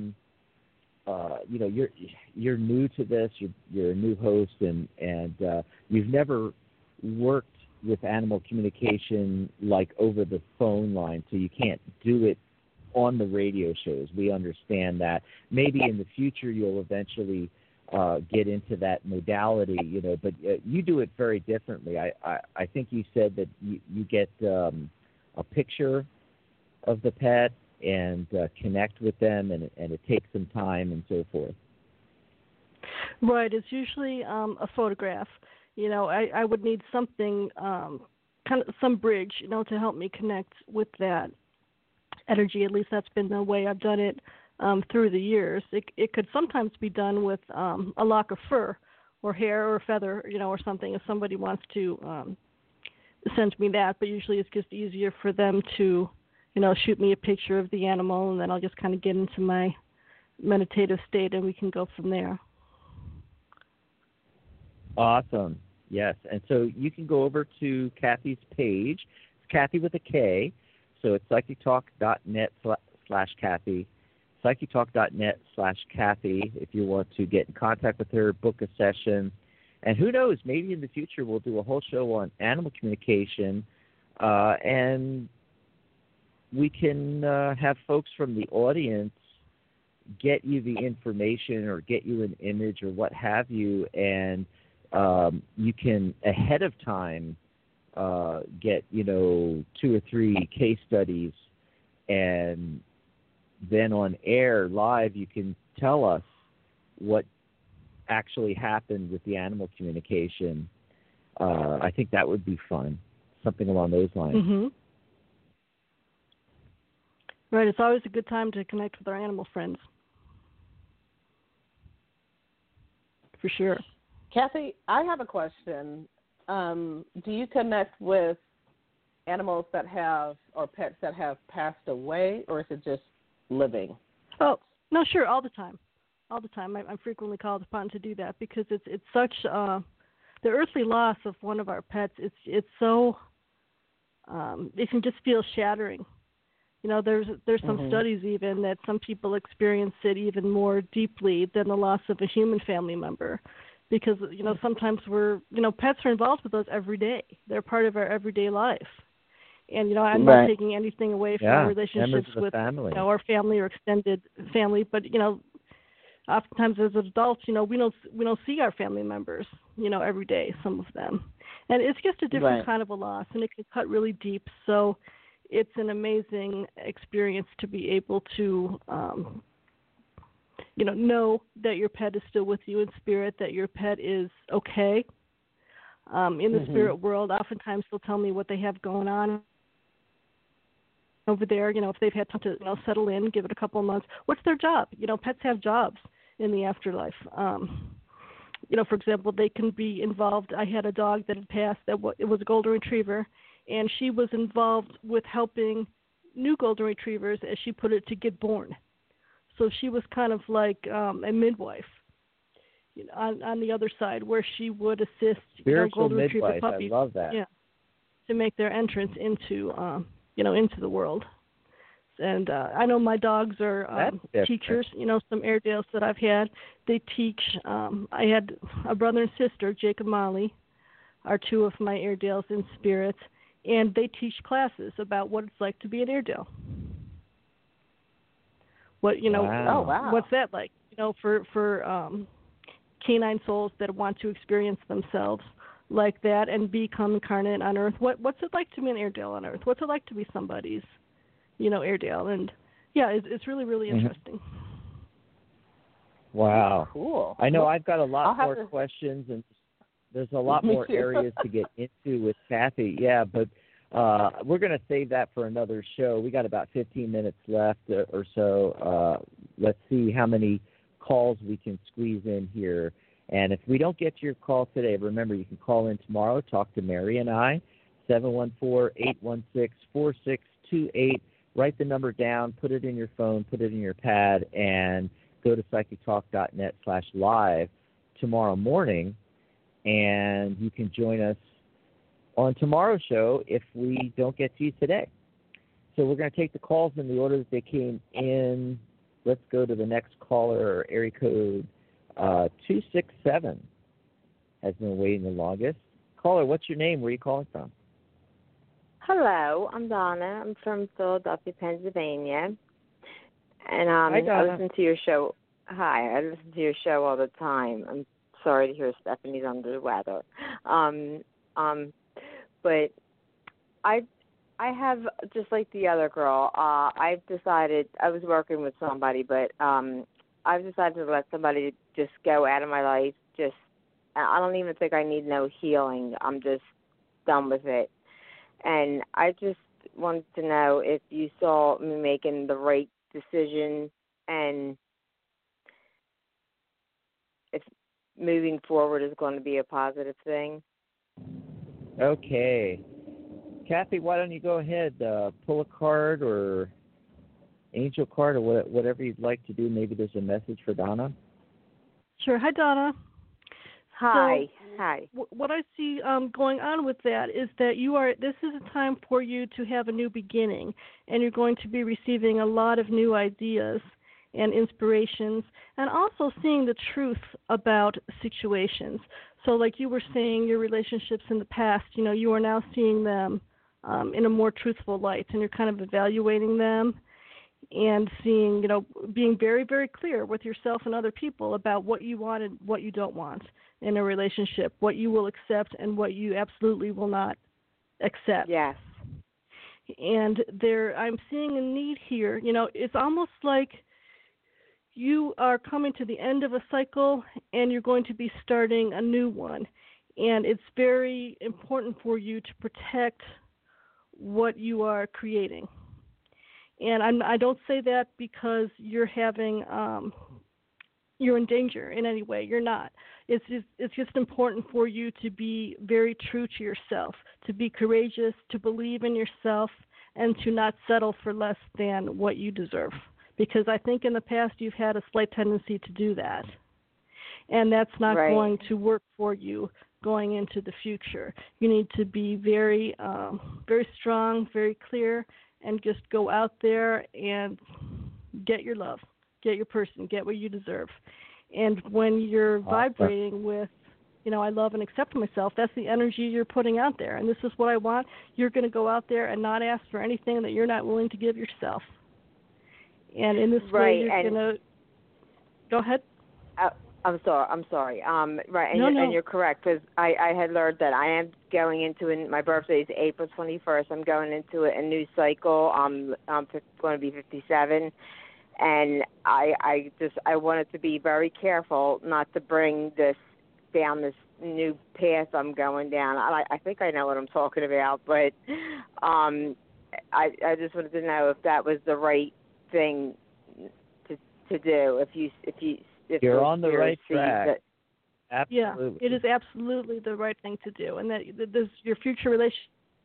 you're new to this. You're a new host, and you've never worked with animal communication like over the phone line, so you can't do it on the radio shows. We understand that. Maybe in the future you'll eventually get into that modality, but you do it very differently. I think you said that you get a picture of the pet and connect with them, and it takes some time and so forth. Right. It's usually a photograph. I would need something, kind of some bridge, to help me connect with that energy. At least that's been the way I've done it through the years. It could sometimes be done with a lock of fur or hair or feather, or something if somebody wants to send me that. But usually it's just easier for them to, shoot me a picture of the animal, and then I'll just kind of get into my meditative state and we can go from there. Awesome. Yes. And so you can go over to Kathy's page. It's Kathy with a K. So it's psychetalk.net/Kathy. psychetalk.net/Kathy if you want to get in contact with her, book a session. And who knows, maybe in the future we'll do a whole show on animal communication, and we can have folks from the audience get you the information or get you an image or what have you, and you can ahead of time get 2 or 3 case studies, and then on air live you can tell us what actually happened with the animal communication. I think that would be fun, something along those lines. Mm-hmm. Right, it's always a good time to connect with our animal friends. For sure. Kathy, I have a question. Do you connect with animals that have, or pets that have passed away, or is it just living? Oh, no, sure, all the time. All the time. I'm frequently called upon to do that because it's such the earthly loss of one of our pets. It's so it can just feel shattering. There's some studies even that some people experience it even more deeply than the loss of a human family member, because sometimes pets are involved with us every day. They're part of our everyday life. And I'm not taking anything away from our relationships with family. Our family or extended family, but oftentimes as adults, we don't see our family members, every day, some of them. And it's just a different kind of a loss, and it can cut really deep. So it's an amazing experience to be able to know that your pet is still with you in spirit, that your pet is okay. In the spirit world, oftentimes they'll tell me what they have going on over there, if they've had time to settle in, give it a couple of months. What's their job? Pets have jobs in the afterlife. For example, they can be involved. I had a dog that had passed. It was a golden retriever, and she was involved with helping new golden retrievers, as she put it, to get born. So she was kind of like a midwife, on the other side, where she would assist golden retriever puppies. I love that. Yeah, to make their entrance into into the world. And I know my dogs are teachers. Some Airedales that I've had, they teach. I had a brother and sister, Jake and Molly, are two of my Airedales in spirit, and they teach classes about what it's like to be an Airedale. What what's that like? For canine souls that want to experience themselves like that and become incarnate on Earth. What's it like to be an Airedale on Earth? What's it like to be somebody's, Airedale? And yeah, it's really, really interesting. Wow. Cool. I know I've got a lot more questions, and there's a lot more areas to get into with Kathy. Yeah, but we're going to save that for another show. We got about 15 minutes left or so. Let's see how many calls we can squeeze in here. And if we don't get to your call today, remember, you can call in tomorrow, talk to Mary and I, 714-816-4628. Write the number down, put it in your phone, put it in your pad, and go to psychictalk.net/live tomorrow morning, and you can join us on tomorrow's show if we don't get to you today. So we're going to take the calls in the order that they came in. Let's go to the next caller, area code 267 has been waiting the longest. Caller, what's your name? Where are you calling from? Hello, I'm Donna. I'm from Philadelphia, Pennsylvania. And Hi, Donna. I listen to your show. Hi, I listen to your show all the time. I'm sorry to hear Stephanie's under the weather. But I have, just like the other girl, I've decided, I was working with somebody, but I've decided to let somebody just go out of my life. I don't even think I need no healing. I'm just done with it. And I just wanted to know if you saw me making the right decision and if moving forward is going to be a positive thing. Okay. Kathy, why don't you go ahead, pull a card or angel card or whatever you'd like to do. Maybe there's a message for Donna. Sure. Hi, Donna. Hi. So, Hi. What I see going on with that is that this is a time for you to have a new beginning, and you're going to be receiving a lot of new ideas and inspirations, and also seeing the truth about situations. So like you were saying, your relationships in the past, you are now seeing them in a more truthful light, and you're kind of evaluating them and seeing, being very, very clear with yourself and other people about what you want and what you don't want in a relationship, what you will accept and what you absolutely will not accept. Yes. And I'm seeing a need here. It's almost like you are coming to the end of a cycle and you're going to be starting a new one. And it's very important for you to protect what you are creating. And I don't say that because you're you're in danger in any way. You're not. It's just important for you to be very true to yourself, to be courageous, to believe in yourself, and to not settle for less than what you deserve. Because I think in the past you've had a slight tendency to do that. And that's not going to work for you going into the future. You need to be very, very strong, very clear, and just go out there and get your love, get your person, get what you deserve. And when you're vibrating with I love and accept myself. That's the energy you're putting out there, and this is what I want. You're going to go out there and not ask for anything that you're not willing to give yourself. And in this way, you're going to go ahead. I'm sorry. Right, and, no. And you're correct, because I had learned that I am going into my birthday is April 21st. I'm going into a new cycle. I'm going to be 57, and I wanted to be very careful not to bring this down this new path I'm going down. I think I know what I'm talking about, but I just wanted to know if that was the right thing to do. If you're on the right track. Absolutely. Yeah, it is absolutely the right thing to do, and that your future relationships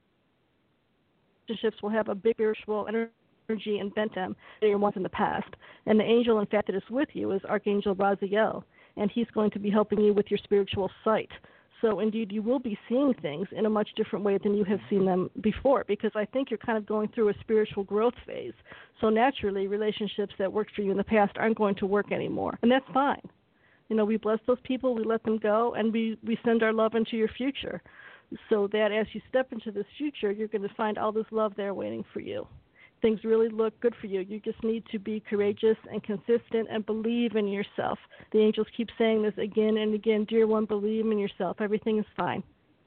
will have a big spiritual energy and bent them than your ones in the past. And the angel, in fact, that is with you is Archangel Raziel, and he's going to be helping you with your spiritual sight. So, indeed, you will be seeing things in a much different way than you have seen them before, because I think you're kind of going through a spiritual growth phase. So, naturally, relationships that worked for you in the past aren't going to work anymore, and that's fine. We bless those people, we let them go, and we send our love into your future, so that as you step into this future, you're going to find all this love there waiting for you. Things really look good for you. You just need to be courageous and consistent and believe in yourself. The angels keep saying this again and again. Dear one, believe in yourself. Everything is fine.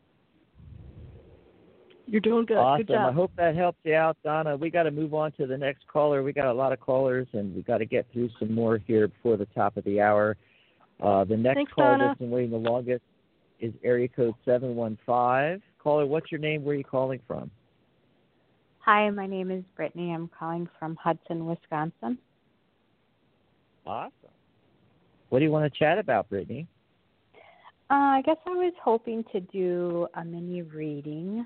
You're doing good. Awesome. Good job. I hope that helped you out, Donna. We got to move on to the next caller. We got a lot of callers, and we got to get through some more here before the top of the hour. The next Thanks, caller Donna. that's been waiting the longest is area code 715. Caller, what's your name? Where are you calling from? Hi, my name is Brittany. I'm calling from Hudson, Wisconsin. Awesome. What do you want to chat about, Brittany? I guess I was hoping to do a mini reading.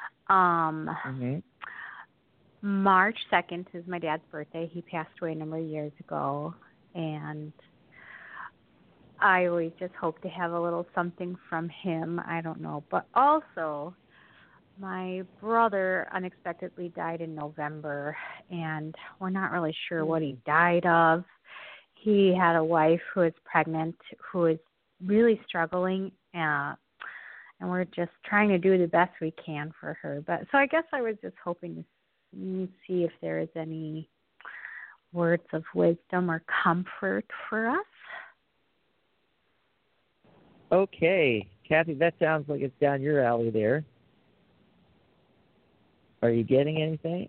March 2nd is my dad's birthday. He passed away a number of years ago, and I always just hope to have a little something from him. I don't know. But also, my brother unexpectedly died in November, and we're not really sure what he died of. He had a wife who is pregnant, who is really struggling, and we're just trying to do the best we can for her. But so I guess I was just hoping to see if there is any words of wisdom or comfort for us. Okay. Kathy, that sounds like it's down your alley there. Are you getting anything?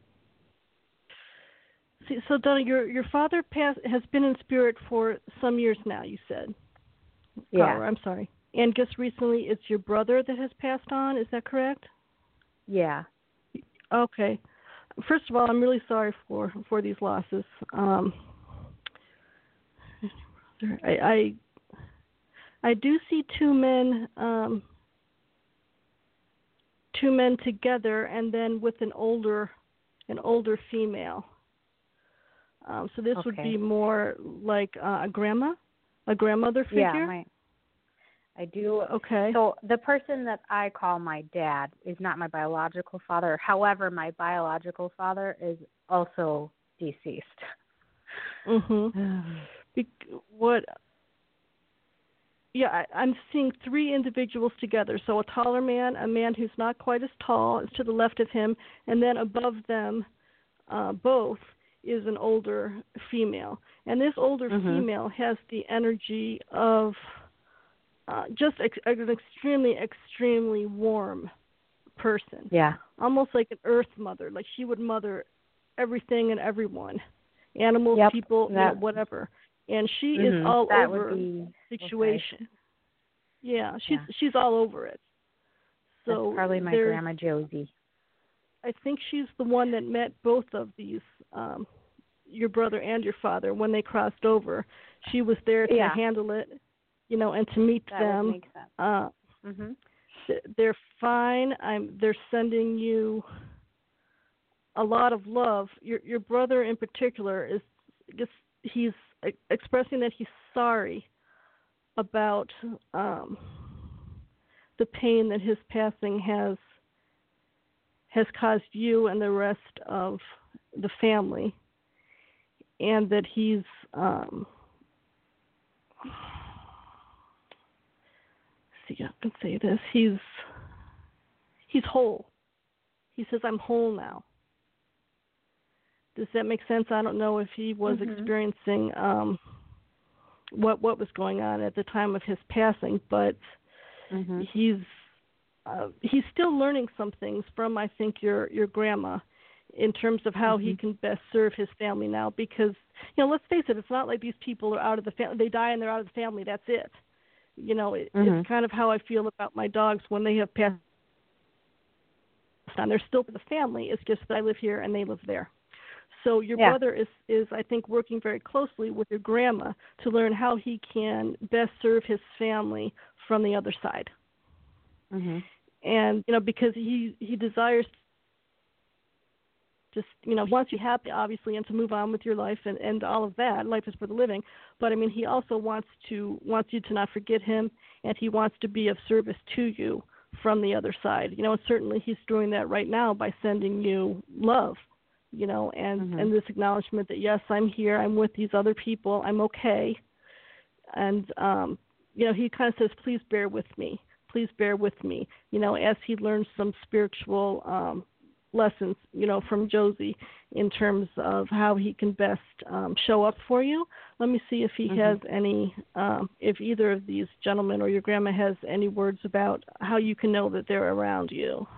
See, so Donna, your father has been in spirit for some years now, you said. Yeah. Caller, I'm sorry. And just recently it's your brother that has passed on, is that correct? Yeah. Okay. First of all, I'm really sorry for these losses. I do see two men together, and then with an older female. So this would be more like a grandmother figure. Yeah, I do. Okay. So the person that I call my dad is not my biological father. However, my biological father is also deceased. Yeah, I'm seeing three individuals together. So a taller man, a man who's not quite as tall, is to the left of him, and then above them both is an older female. And this older female has the energy of just an extremely, extremely warm person. Yeah. Almost like an earth mother. Like she would mother everything and everyone. Animals, people, whatever. And she is all over the situation. Okay. Yeah, she's all over it. So that's probably my grandma Josie. I think she's the one that met both of these, your brother and your father, when they crossed over. She was there to handle it, and to meet them. That would make sense. They're fine. They're sending you a lot of love. Your brother in particular he's expressing that he's sorry about the pain that his passing has caused you and the rest of the family, and that he's see, I can say this. He's whole. He says, I'm whole now. Does that make sense? I don't know if he was experiencing what was going on at the time of his passing, but he's still learning some things from, I think, your grandma in terms of how he can best serve his family now. Because, let's face it, it's not like these people are out of the family. They die and they're out of the family. That's it. It's kind of how I feel about my dogs when they have passed on. They're still the family. It's just that I live here and they live there. So your brother is, I think, working very closely with your grandma to learn how he can best serve his family from the other side. And, because he desires just, wants you happy, obviously, and to move on with your life and all of that. Life is for the living. But, he also wants you to not forget him, and he wants to be of service to you from the other side. And certainly he's doing that right now by sending you love. And this acknowledgement that, yes, I'm here, I'm with these other people, I'm okay. And, he kind of says, please bear with me, as he learns some spiritual lessons, from Josie in terms of how he can best show up for you. Let me see if he has any, if either of these gentlemen or your grandma has any words about how you can know that they're around you.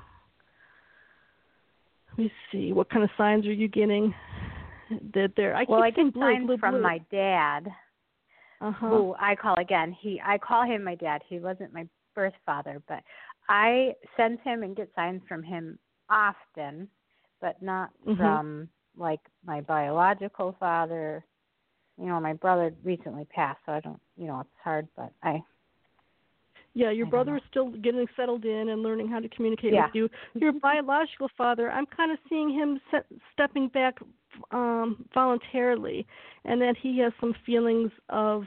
Let me see. What kind of signs are you getting that they're? I get signs from my dad, who I call I call him my dad. He wasn't my birth father, but I sense him and get signs from him often, but not from like my biological father. My brother recently passed, so I don't. It's hard, but Yeah, your brother is still getting settled in and learning how to communicate with you. Your biological father, I'm kind of seeing him stepping back voluntarily, and that he has some feelings of,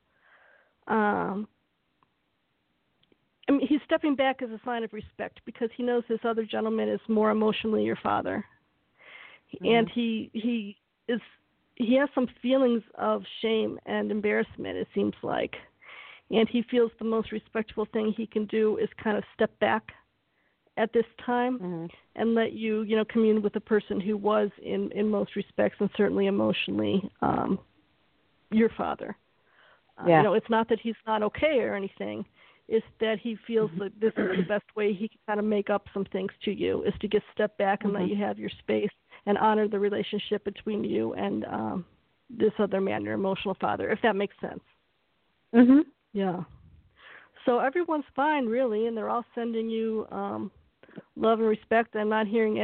he's stepping back as a sign of respect because he knows this other gentleman is more emotionally your father. And he has some feelings of shame and embarrassment, it seems like. And he feels the most respectful thing he can do is kind of step back at this time and let you, commune with the person who was in most respects and certainly emotionally your father. It's not that he's not okay or anything. It's that he feels that this is the best way he can kind of make up some things to you, is to just step back and let you have your space and honor the relationship between you and this other man, your emotional father, if that makes sense. Yeah. So everyone's fine, really, and they're all sending you love and respect. I'm not hearing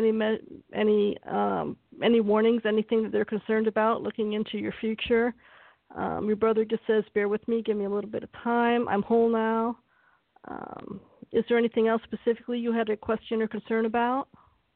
any warnings, anything that they're concerned about looking into your future. Your brother just says, bear with me, give me a little bit of time. I'm whole now. Is there anything else specifically you had a question or concern about?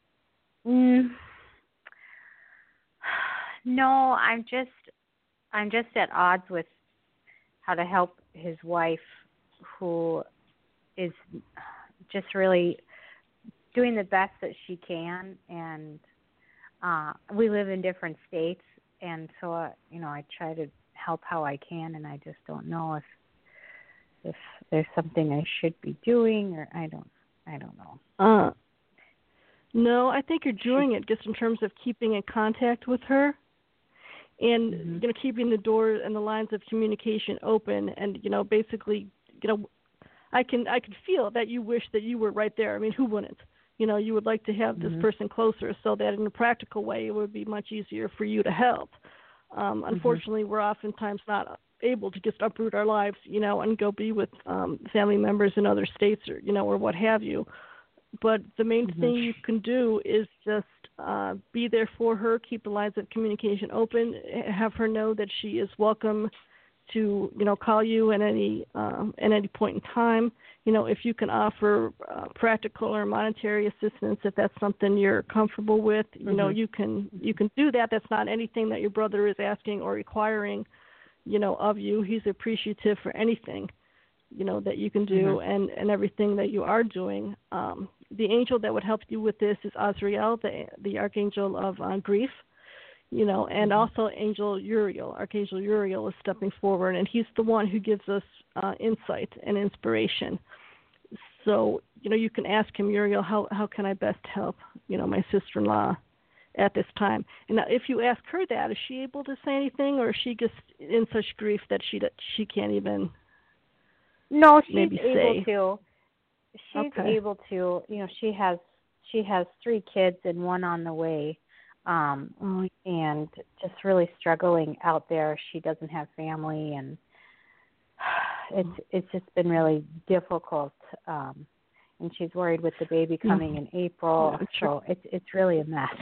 No, I'm just at odds with how to help his wife, who is just really doing the best that she can, and we live in different states, and so I try to help how I can, and I just don't know if there's something I should be doing, or I don't know. No, I think you're doing it just in terms of keeping in contact with her. And keeping the door and the lines of communication open, and basically, I can feel that you wish that you were right there. I mean, who wouldn't? You would like to have this person closer, so that in a practical way, it would be much easier for you to help. Unfortunately, we're oftentimes not able to just uproot our lives, and go be with family members in other states, or or what have you. But the main thing you can do is just be there for her, keep the lines of communication open, have her know that she is welcome to, call you at any point in time. If you can offer practical or monetary assistance, if that's something you're comfortable with, you can do that. That's not anything that your brother is asking or requiring, of you. He's appreciative for anything, that you can do and everything that you are doing. The angel that would help you with this is Azrael, the archangel of grief, and also Angel Uriel. Archangel Uriel is stepping forward, and he's the one who gives us insight and inspiration. So, you can ask him, Uriel, how can I best help, my sister-in-law at this time? And now if you ask her that, is she able to say anything, or is she just in such grief that she can't even No, she's maybe able say? to. She's Okay. able to. She has 3 kids and 1 on the way. And just really struggling out there. She doesn't have family, and it's just been really difficult. And she's worried with the baby coming in April, so it's really a mess.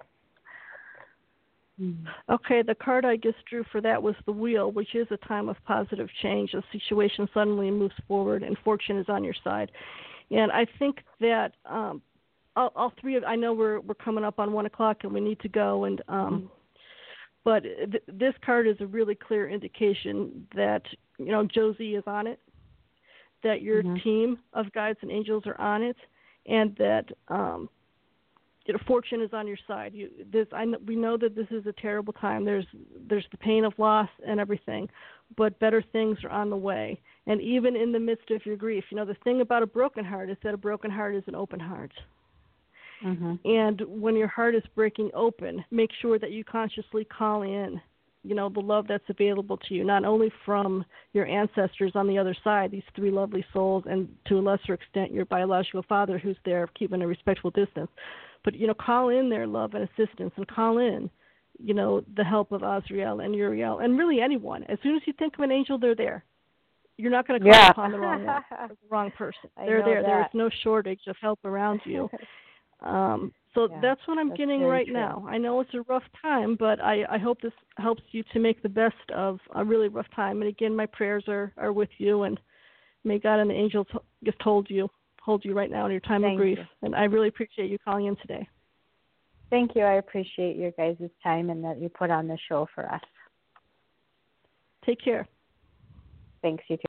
Okay, the card I just drew for that was the Wheel, which is a time of positive change. The situation suddenly moves forward, and fortune is on your side. And I think that all 3 of, I know we're coming up on 1 o'clock and we need to go, and but this card is a really clear indication that Josie is on it, that your team of guides and angels are on it, and that fortune is on your side. We know that this is a terrible time. There's the pain of loss and everything, but better things are on the way. And even in the midst of your grief, the thing about a broken heart is that a broken heart is an open heart. And when your heart is breaking open, make sure that you consciously call in, the love that's available to you, not only from your ancestors on the other side, these 3 lovely souls, and to a lesser extent your biological father who's there keeping a respectful distance. But, call in their love and assistance, and call in, the help of Azrael and Uriel, and really anyone. As soon as you think of an angel, they're there. You're not going to call upon the wrong one, the wrong person. They're there. There's no shortage of help around you. That's what I'm getting right now. I know it's a rough time, but I hope this helps you to make the best of a really rough time. And again, my prayers are with you, and may God and the angels just hold you right now in your time of grief. And I really appreciate you calling in today. Thank you. I appreciate your guys' time and that you put on the show for us. Take care. Thanks, you too.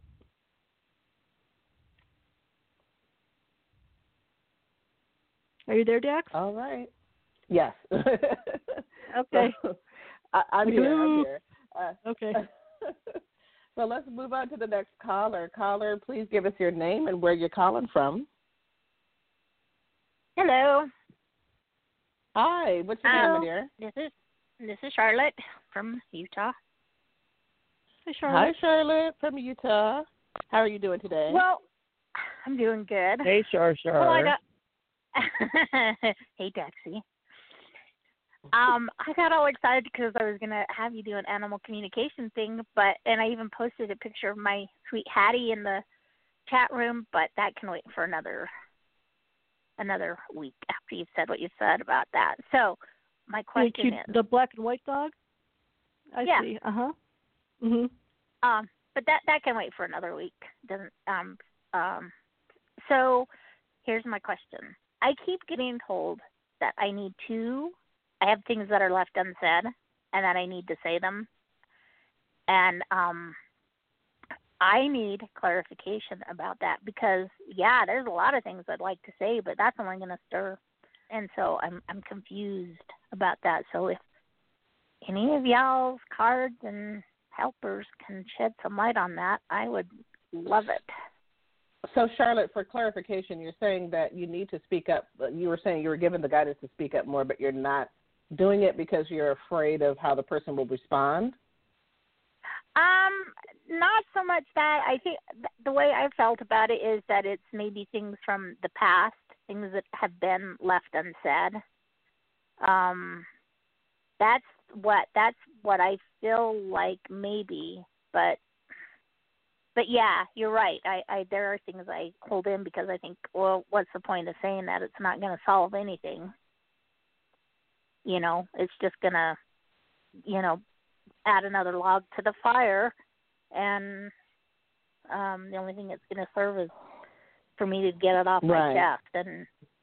Are you there, Dax? All right. Yes. Okay. So, I'm here. Okay. So let's move on to the next caller. Caller, please give us your name and where you're calling from. Hello. Hi. What's your name, my dear? This is Charlotte from Utah. Hi, Charlotte. Hi, Charlotte from Utah. How are you doing today? Well, I'm doing good. Hey, Char. Well, I got. Hey, Daxie. I got all excited because I was gonna have you do an animal communication thing, and I even posted a picture of my sweet Hattie in the chat room, but that can wait for another week after you've said what you said about that. So my question is the black and white dog. I see. But that can wait for another week. Doesn't So here's my question. I keep getting told that I have things that are left unsaid and that I need to say them. And I need clarification about that because, there's a lot of things I'd like to say, but that's only going to stir. And so I'm confused about that. So if any of y'all's cards and helpers can shed some light on that, I would love it. So, Charlotte, for clarification, you're saying that you need to speak up. You were saying you were given the guidance to speak up more, but you're not doing it because you're afraid of how the person will respond? Not so much that. I think the way I felt about it is that it's maybe things from the past, things that have been left unsaid. That's what I feel like maybe, but yeah, you're right. I there are things I hold in because I think, well, what's the point of saying that? It's not going to solve anything. It's just going to, add another log to the fire, and the only thing it's going to serve is for me to get it off my chest, and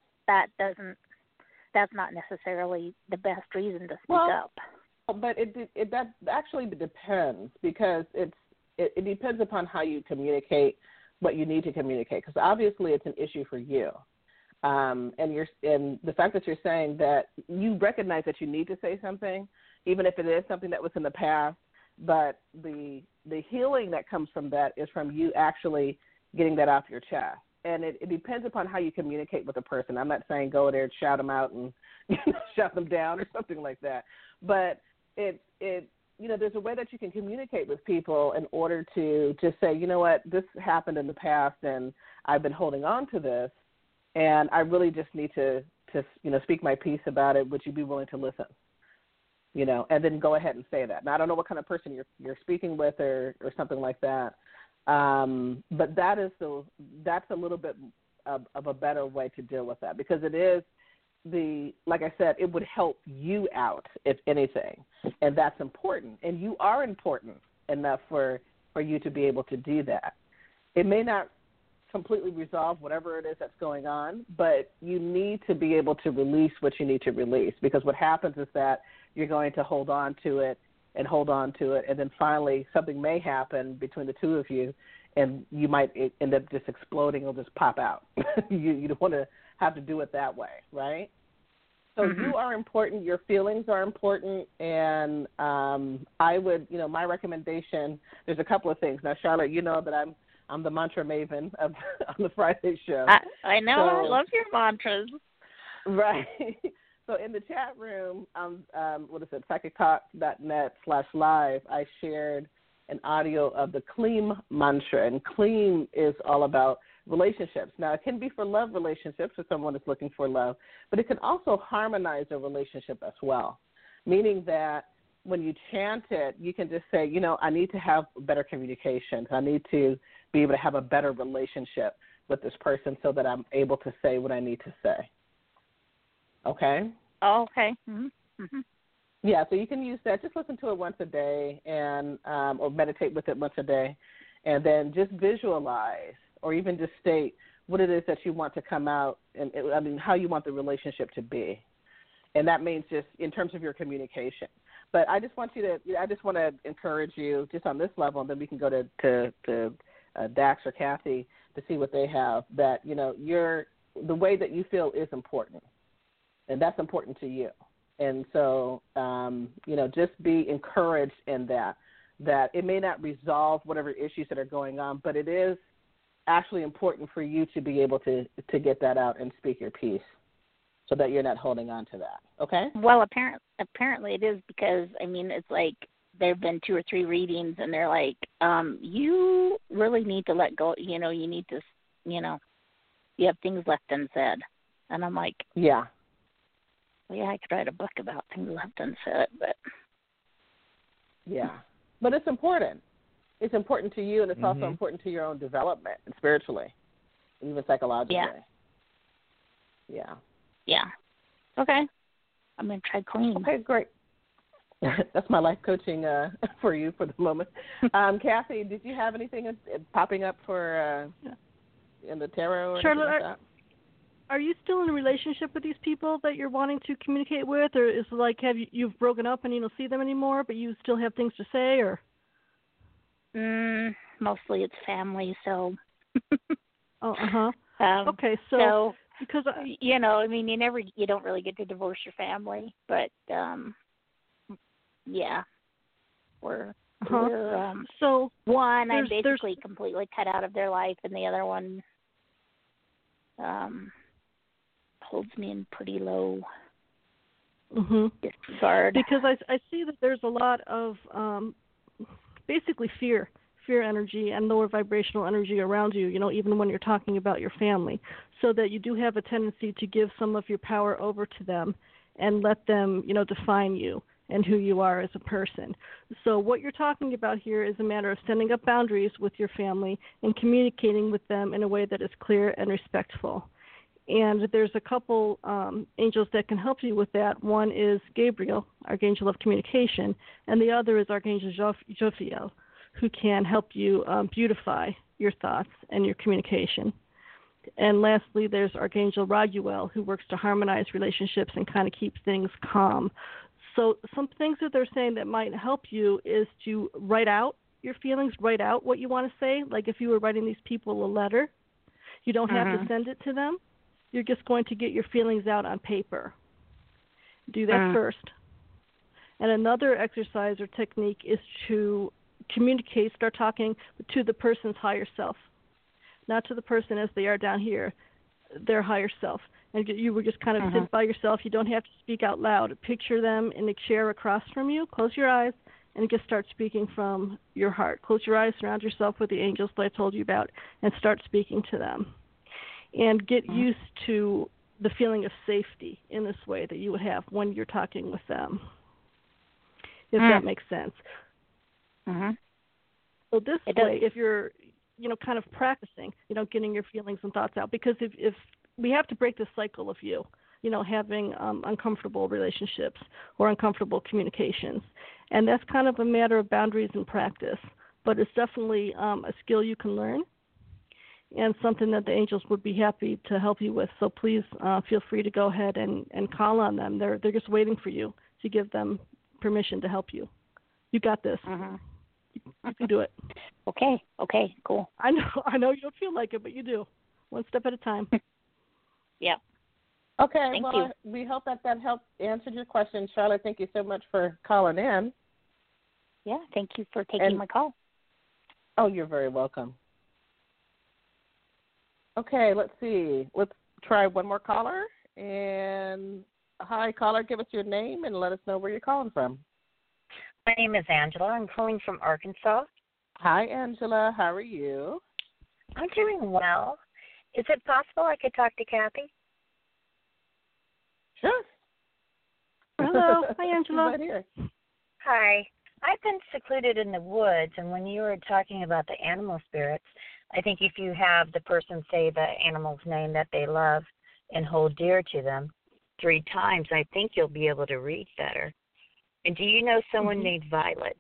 that's not necessarily the best reason to speak up. But that actually depends because it depends upon how you communicate what you need to communicate, because obviously it's an issue for you. And the fact that you're saying that you recognize that you need to say something, even if it is something that was in the past, but the healing that comes from that is from you actually getting that off your chest. and it depends upon how you communicate with a person. I'm not saying go there and shout them out and shout them down or something like that, but it there's a way that you can communicate with people in order to just say, you know what, this happened in the past, and I've been holding on to this, and I really just need to speak my piece about it. Would you be willing to listen? And then go ahead and say that. Now, I don't know what kind of person you're speaking with or something like that, but that's a little bit of a better way to deal with that, because it is like I said, it would help you out, if anything, and that's important. And you are important enough for you to be able to do that. It may not completely resolve whatever it is that's going on, but you need to be able to release what you need to release, because what happens is that you're going to hold on to it, and then finally something may happen between the two of you, and you might end up just exploding or just pop out. You don't want to have to do it that way, right? So you are important, your feelings are important, and I would, my recommendation, there's a couple of things. Now, Charlotte, you know that I'm the mantra maven on the Friday show. I know, so, I love your mantras. Right. So in the chat room, psychictalk.net/live, I shared an audio of the Kleem mantra, and Kleem is all about relationships. Now, it can be for love relationships if someone is looking for love, but it can also harmonize a relationship as well, meaning that when you chant it, you can just say, I need to have better communication. I need to be able to have a better relationship with this person so that I'm able to say what I need to say. Okay? Oh, okay. Mm-hmm. Yeah, so you can use that. Just listen to it once a day and or meditate with it once a day, and then just visualize or even just state what it is that you want to come out and how you want the relationship to be. And that means just in terms of your communication. But I just want to encourage you just on this level, and then we can go to Dax or Kathy to see what they have, that, the way that you feel is important, and that's important to you. And so, just be encouraged in that it may not resolve whatever issues that are going on, but it is actually important for you to be able to get that out and speak your piece so that you're not holding on to that. Okay? Well, apparently it is, because, it's like there have been 2 or 3 readings, and they're like, you really need to let go. You need to, you have things left unsaid. And I'm like, yeah. Well, yeah, I could write a book about things left unsaid, but. Yeah. But it's important. It's important to you, and it's also important to your own development, and spiritually, even psychologically. Yeah. Yeah. Okay. I'm going to try Kleem. Okay, great. That's my life coaching for you for the moment. Kathy, did you have anything popping up for in the tarot or Charlotte, anything like that? Are you still in a relationship with these people that you're wanting to communicate with, or is it like you've broken up and you don't see them anymore, but you still have things to say, or? Mostly it's family, so. Okay, so because you don't really get to divorce your family, but yeah, we're so one I'm basically completely cut out of their life, and the other one holds me in pretty low disregard. Because I see that there's a lot of basically fear energy and lower vibrational energy around you, even when you're talking about your family, so that you do have a tendency to give some of your power over to them and let them, define you and who you are as a person. So what you're talking about here is a matter of setting up boundaries with your family and communicating with them in a way that is clear and respectful. And there's a couple angels that can help you with that. One is Gabriel, Archangel of Communication, and the other is Archangel Jophiel, who can help you beautify your thoughts and your communication. And lastly, there's Archangel Raguel, who works to harmonize relationships and kind of keep things calm. So some things that they're saying that might help you is to write out your feelings, write out what you want to say. Like if you were writing these people a letter, you don't have to send it to them. You're just going to get your feelings out on paper. Do that first. And another exercise or technique is to communicate, start talking to the person's higher self. not to the person as they are down here, their higher self. And you would just kind of sit by yourself. You don't have to speak out loud. Picture them in the chair across from you. Close your eyes and just start speaking from your heart. Close your eyes, surround yourself with the angels that I told you about, and start speaking to them. And get used to the feeling of safety in this way that you would have when you're talking with them, if that makes sense. So this way, if you're, kind of practicing, getting your feelings and thoughts out, because if we have to break this cycle of you, having uncomfortable relationships or uncomfortable communications. And that's kind of a matter of boundaries and practice, but it's definitely a skill you can learn and something that the angels would be happy to help you with. So please feel free to go ahead and call on them. They're just waiting for you to give them permission to help you. You got this. You can do it. Okay, cool. I know you don't feel like it, but you do. One step at a time. Yep. Okay, Thank well, you. we hope that helped answer your question. Charlotte, thank you so much for calling in. Yeah, thank you for taking my call. Oh, you're very welcome. Okay, let's see. Let's try one more caller. And hi, caller, give us your name and let us know where you're calling from. My name is Angela. I'm calling from Arkansas. Hi, Angela. How are you? I'm doing well. Is it possible I could talk to Kathy? Sure. Hello. Hi, Angela. Right here. Hi. I've been secluded in the woods, and when you were talking about the animal spirits, I think if you have the person say the animal's name that they love and hold dear to them 3 times, I think you'll be able to read better. And do you know someone named Violet?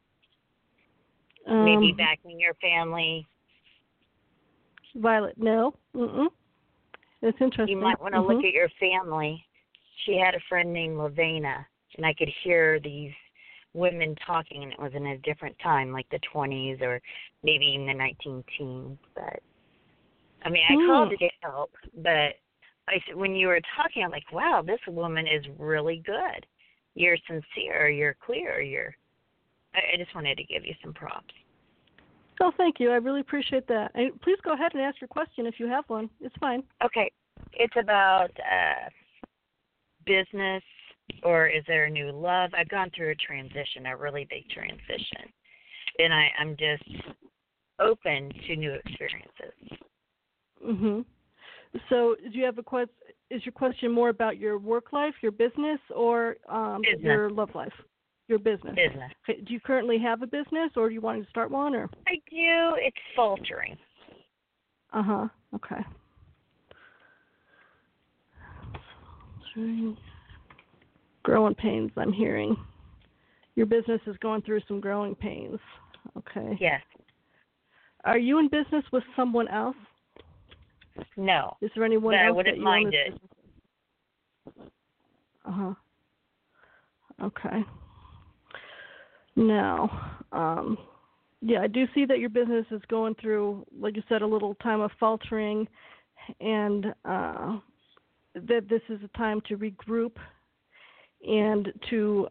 Maybe back in your family? Violet, no. It's interesting. You might want to look at your family. She had a friend named Lavena, and I could hear these women talking, and it was in a different time, like the 20s or maybe even the 19-teens. But, I mean, I called to get help, but when you were talking, I'm like, wow, this woman is really good. You're sincere, you're clear, I just wanted to give you some props. Oh, thank you. I really appreciate that. And please go ahead and ask your question if you have one. It's fine. Okay. It's about business, or is there a new love? I've gone through a transition, a really big transition, and I'm just open to new experiences. So do you have is your question more about your work life, your business, or your love life? Your business. Business. Okay. Do you currently have a business, or do you want to start one? Or I do. It's faltering. Okay. Growing pains, I'm hearing. Your business is going through some growing pains. Okay. Yes. Are you in business with someone else? No. Is there anyone but else I wouldn't that you mind it. Okay. Now, I do see that your business is going through, like you said, a little time of faltering, and that this is a time to regroup and to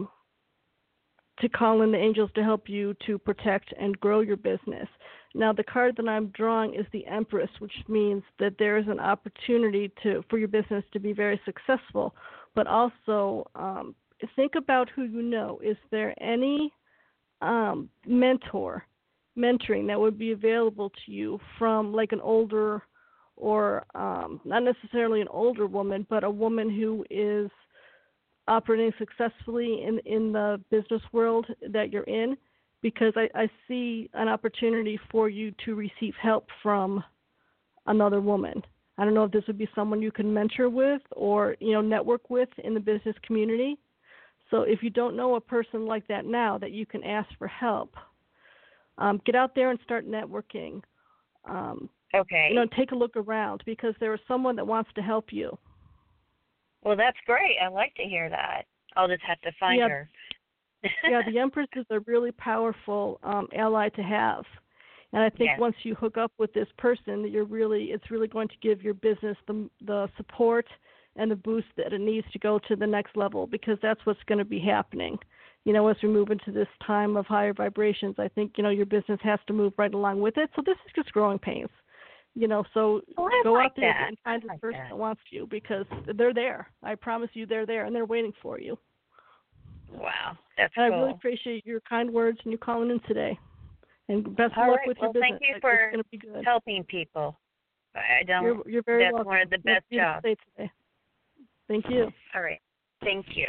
call in the angels to help you to protect and grow your business. Now, the card that I'm drawing is the Empress, which means that there is an opportunity for your business to be very successful, but also think about who you know. Is there any mentoring that would be available to you from like an older or not necessarily an older woman, but a woman who is operating successfully in the business world that you're in? Because I see an opportunity for you to receive help from another woman. I don't know if this would be someone you can mentor with or, network with in the business community. So if you don't know a person like that now that you can ask for help, get out there and start networking. Okay. Take a look around because there is someone that wants to help you. Well, that's great. I like to hear that. I'll just have to find her. Yeah, the Empress is a really powerful ally to have. And I think once you hook up with this person, it's really going to give your business the support and the boost that it needs to go to the next level, because that's what's going to be happening. As we move into this time of higher vibrations, I think, your business has to move right along with it. So this is just growing pains. So I go like out there that. and find the like person that. that wants you, because they're there. I promise you they're there, and they're waiting for you. Wow, that's And cool. I really appreciate your kind words and you calling in today. And best of All luck right. with your Well, business. thank you It's for going to be good. helping people. I don't. You're very that's welcome. one of the best jobs. Today. Thank you. All right. Thank you.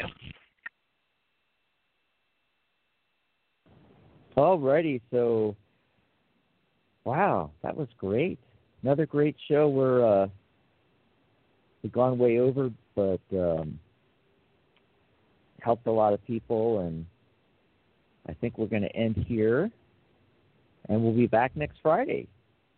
Alrighty, so wow, that was great. Another great show. We've gone way over, but helped a lot of people, and I think we're going to end here, and we'll be back next Friday.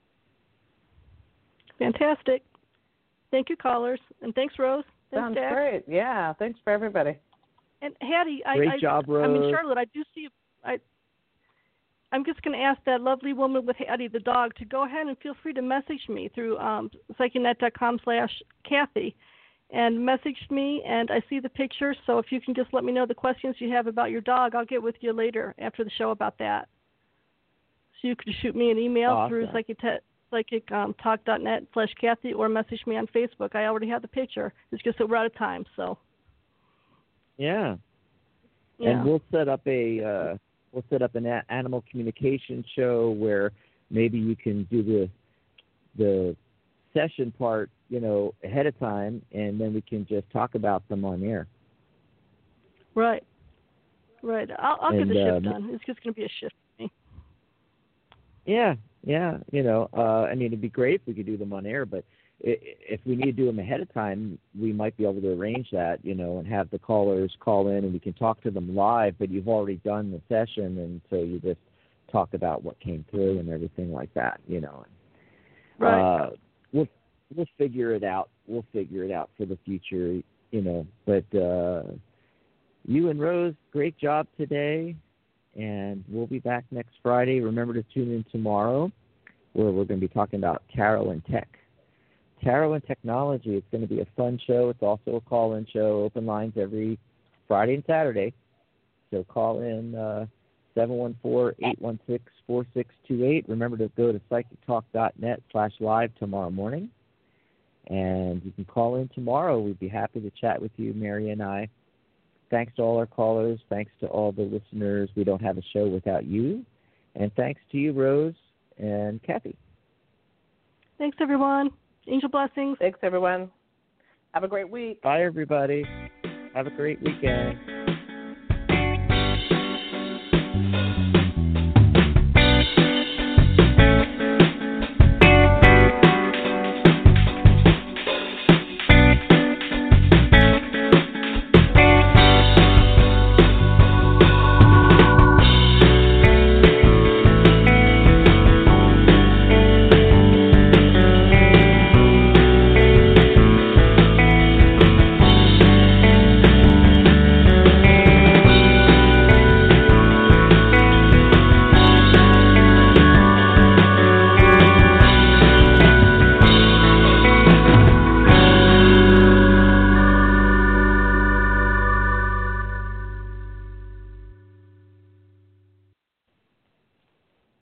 Fantastic. Thank you, callers, and thanks, Rose. Thanks, Sounds Dax. great. Yeah, thanks for everybody. And Hattie, Great job, Rose. I'm in Charlotte. I do see. I'm just going to ask that lovely woman with Hattie the dog to go ahead and feel free to message me through psychinet.com/Kathy, and message me. And I see the picture, so if you can just let me know the questions you have about your dog, I'll get with you later after the show about that. So you can shoot me an email through psychic.talk.net/Kathy, or message me on Facebook. I already have the picture. It's just that we're out of time, so. Yeah. And we'll set up an animal communication show where maybe you can do the session part, ahead of time, and then we can just talk about them on air. Right. I'll get the shift done. It's just going to be a shift for me. Yeah. It'd be great if we could do them on air, but if we need to do them ahead of time, we might be able to arrange that, and have the callers call in and we can talk to them live, but you've already done the session, and so you just talk about what came through and everything like that, Right. We'll figure it out. We'll figure it out for the future, but you and Rose, great job today, and we'll be back next Friday. Remember to tune in tomorrow, where we're going to be talking about tarot and tech. Tarot and technology. It's going to be a fun show. It's also a call-in show. Open lines every Friday and Saturday. So call in 714-816-4628. Remember to go to psychictalk.net/live tomorrow morning. And you can call in tomorrow. We'd be happy to chat with you, Mary and I. Thanks to all our callers. Thanks to all the listeners. We don't have a show without you. And thanks to you, Rose and Kathy. Thanks, everyone. Angel blessings. Thanks, everyone. Have a great week. Bye, everybody. Have a great weekend.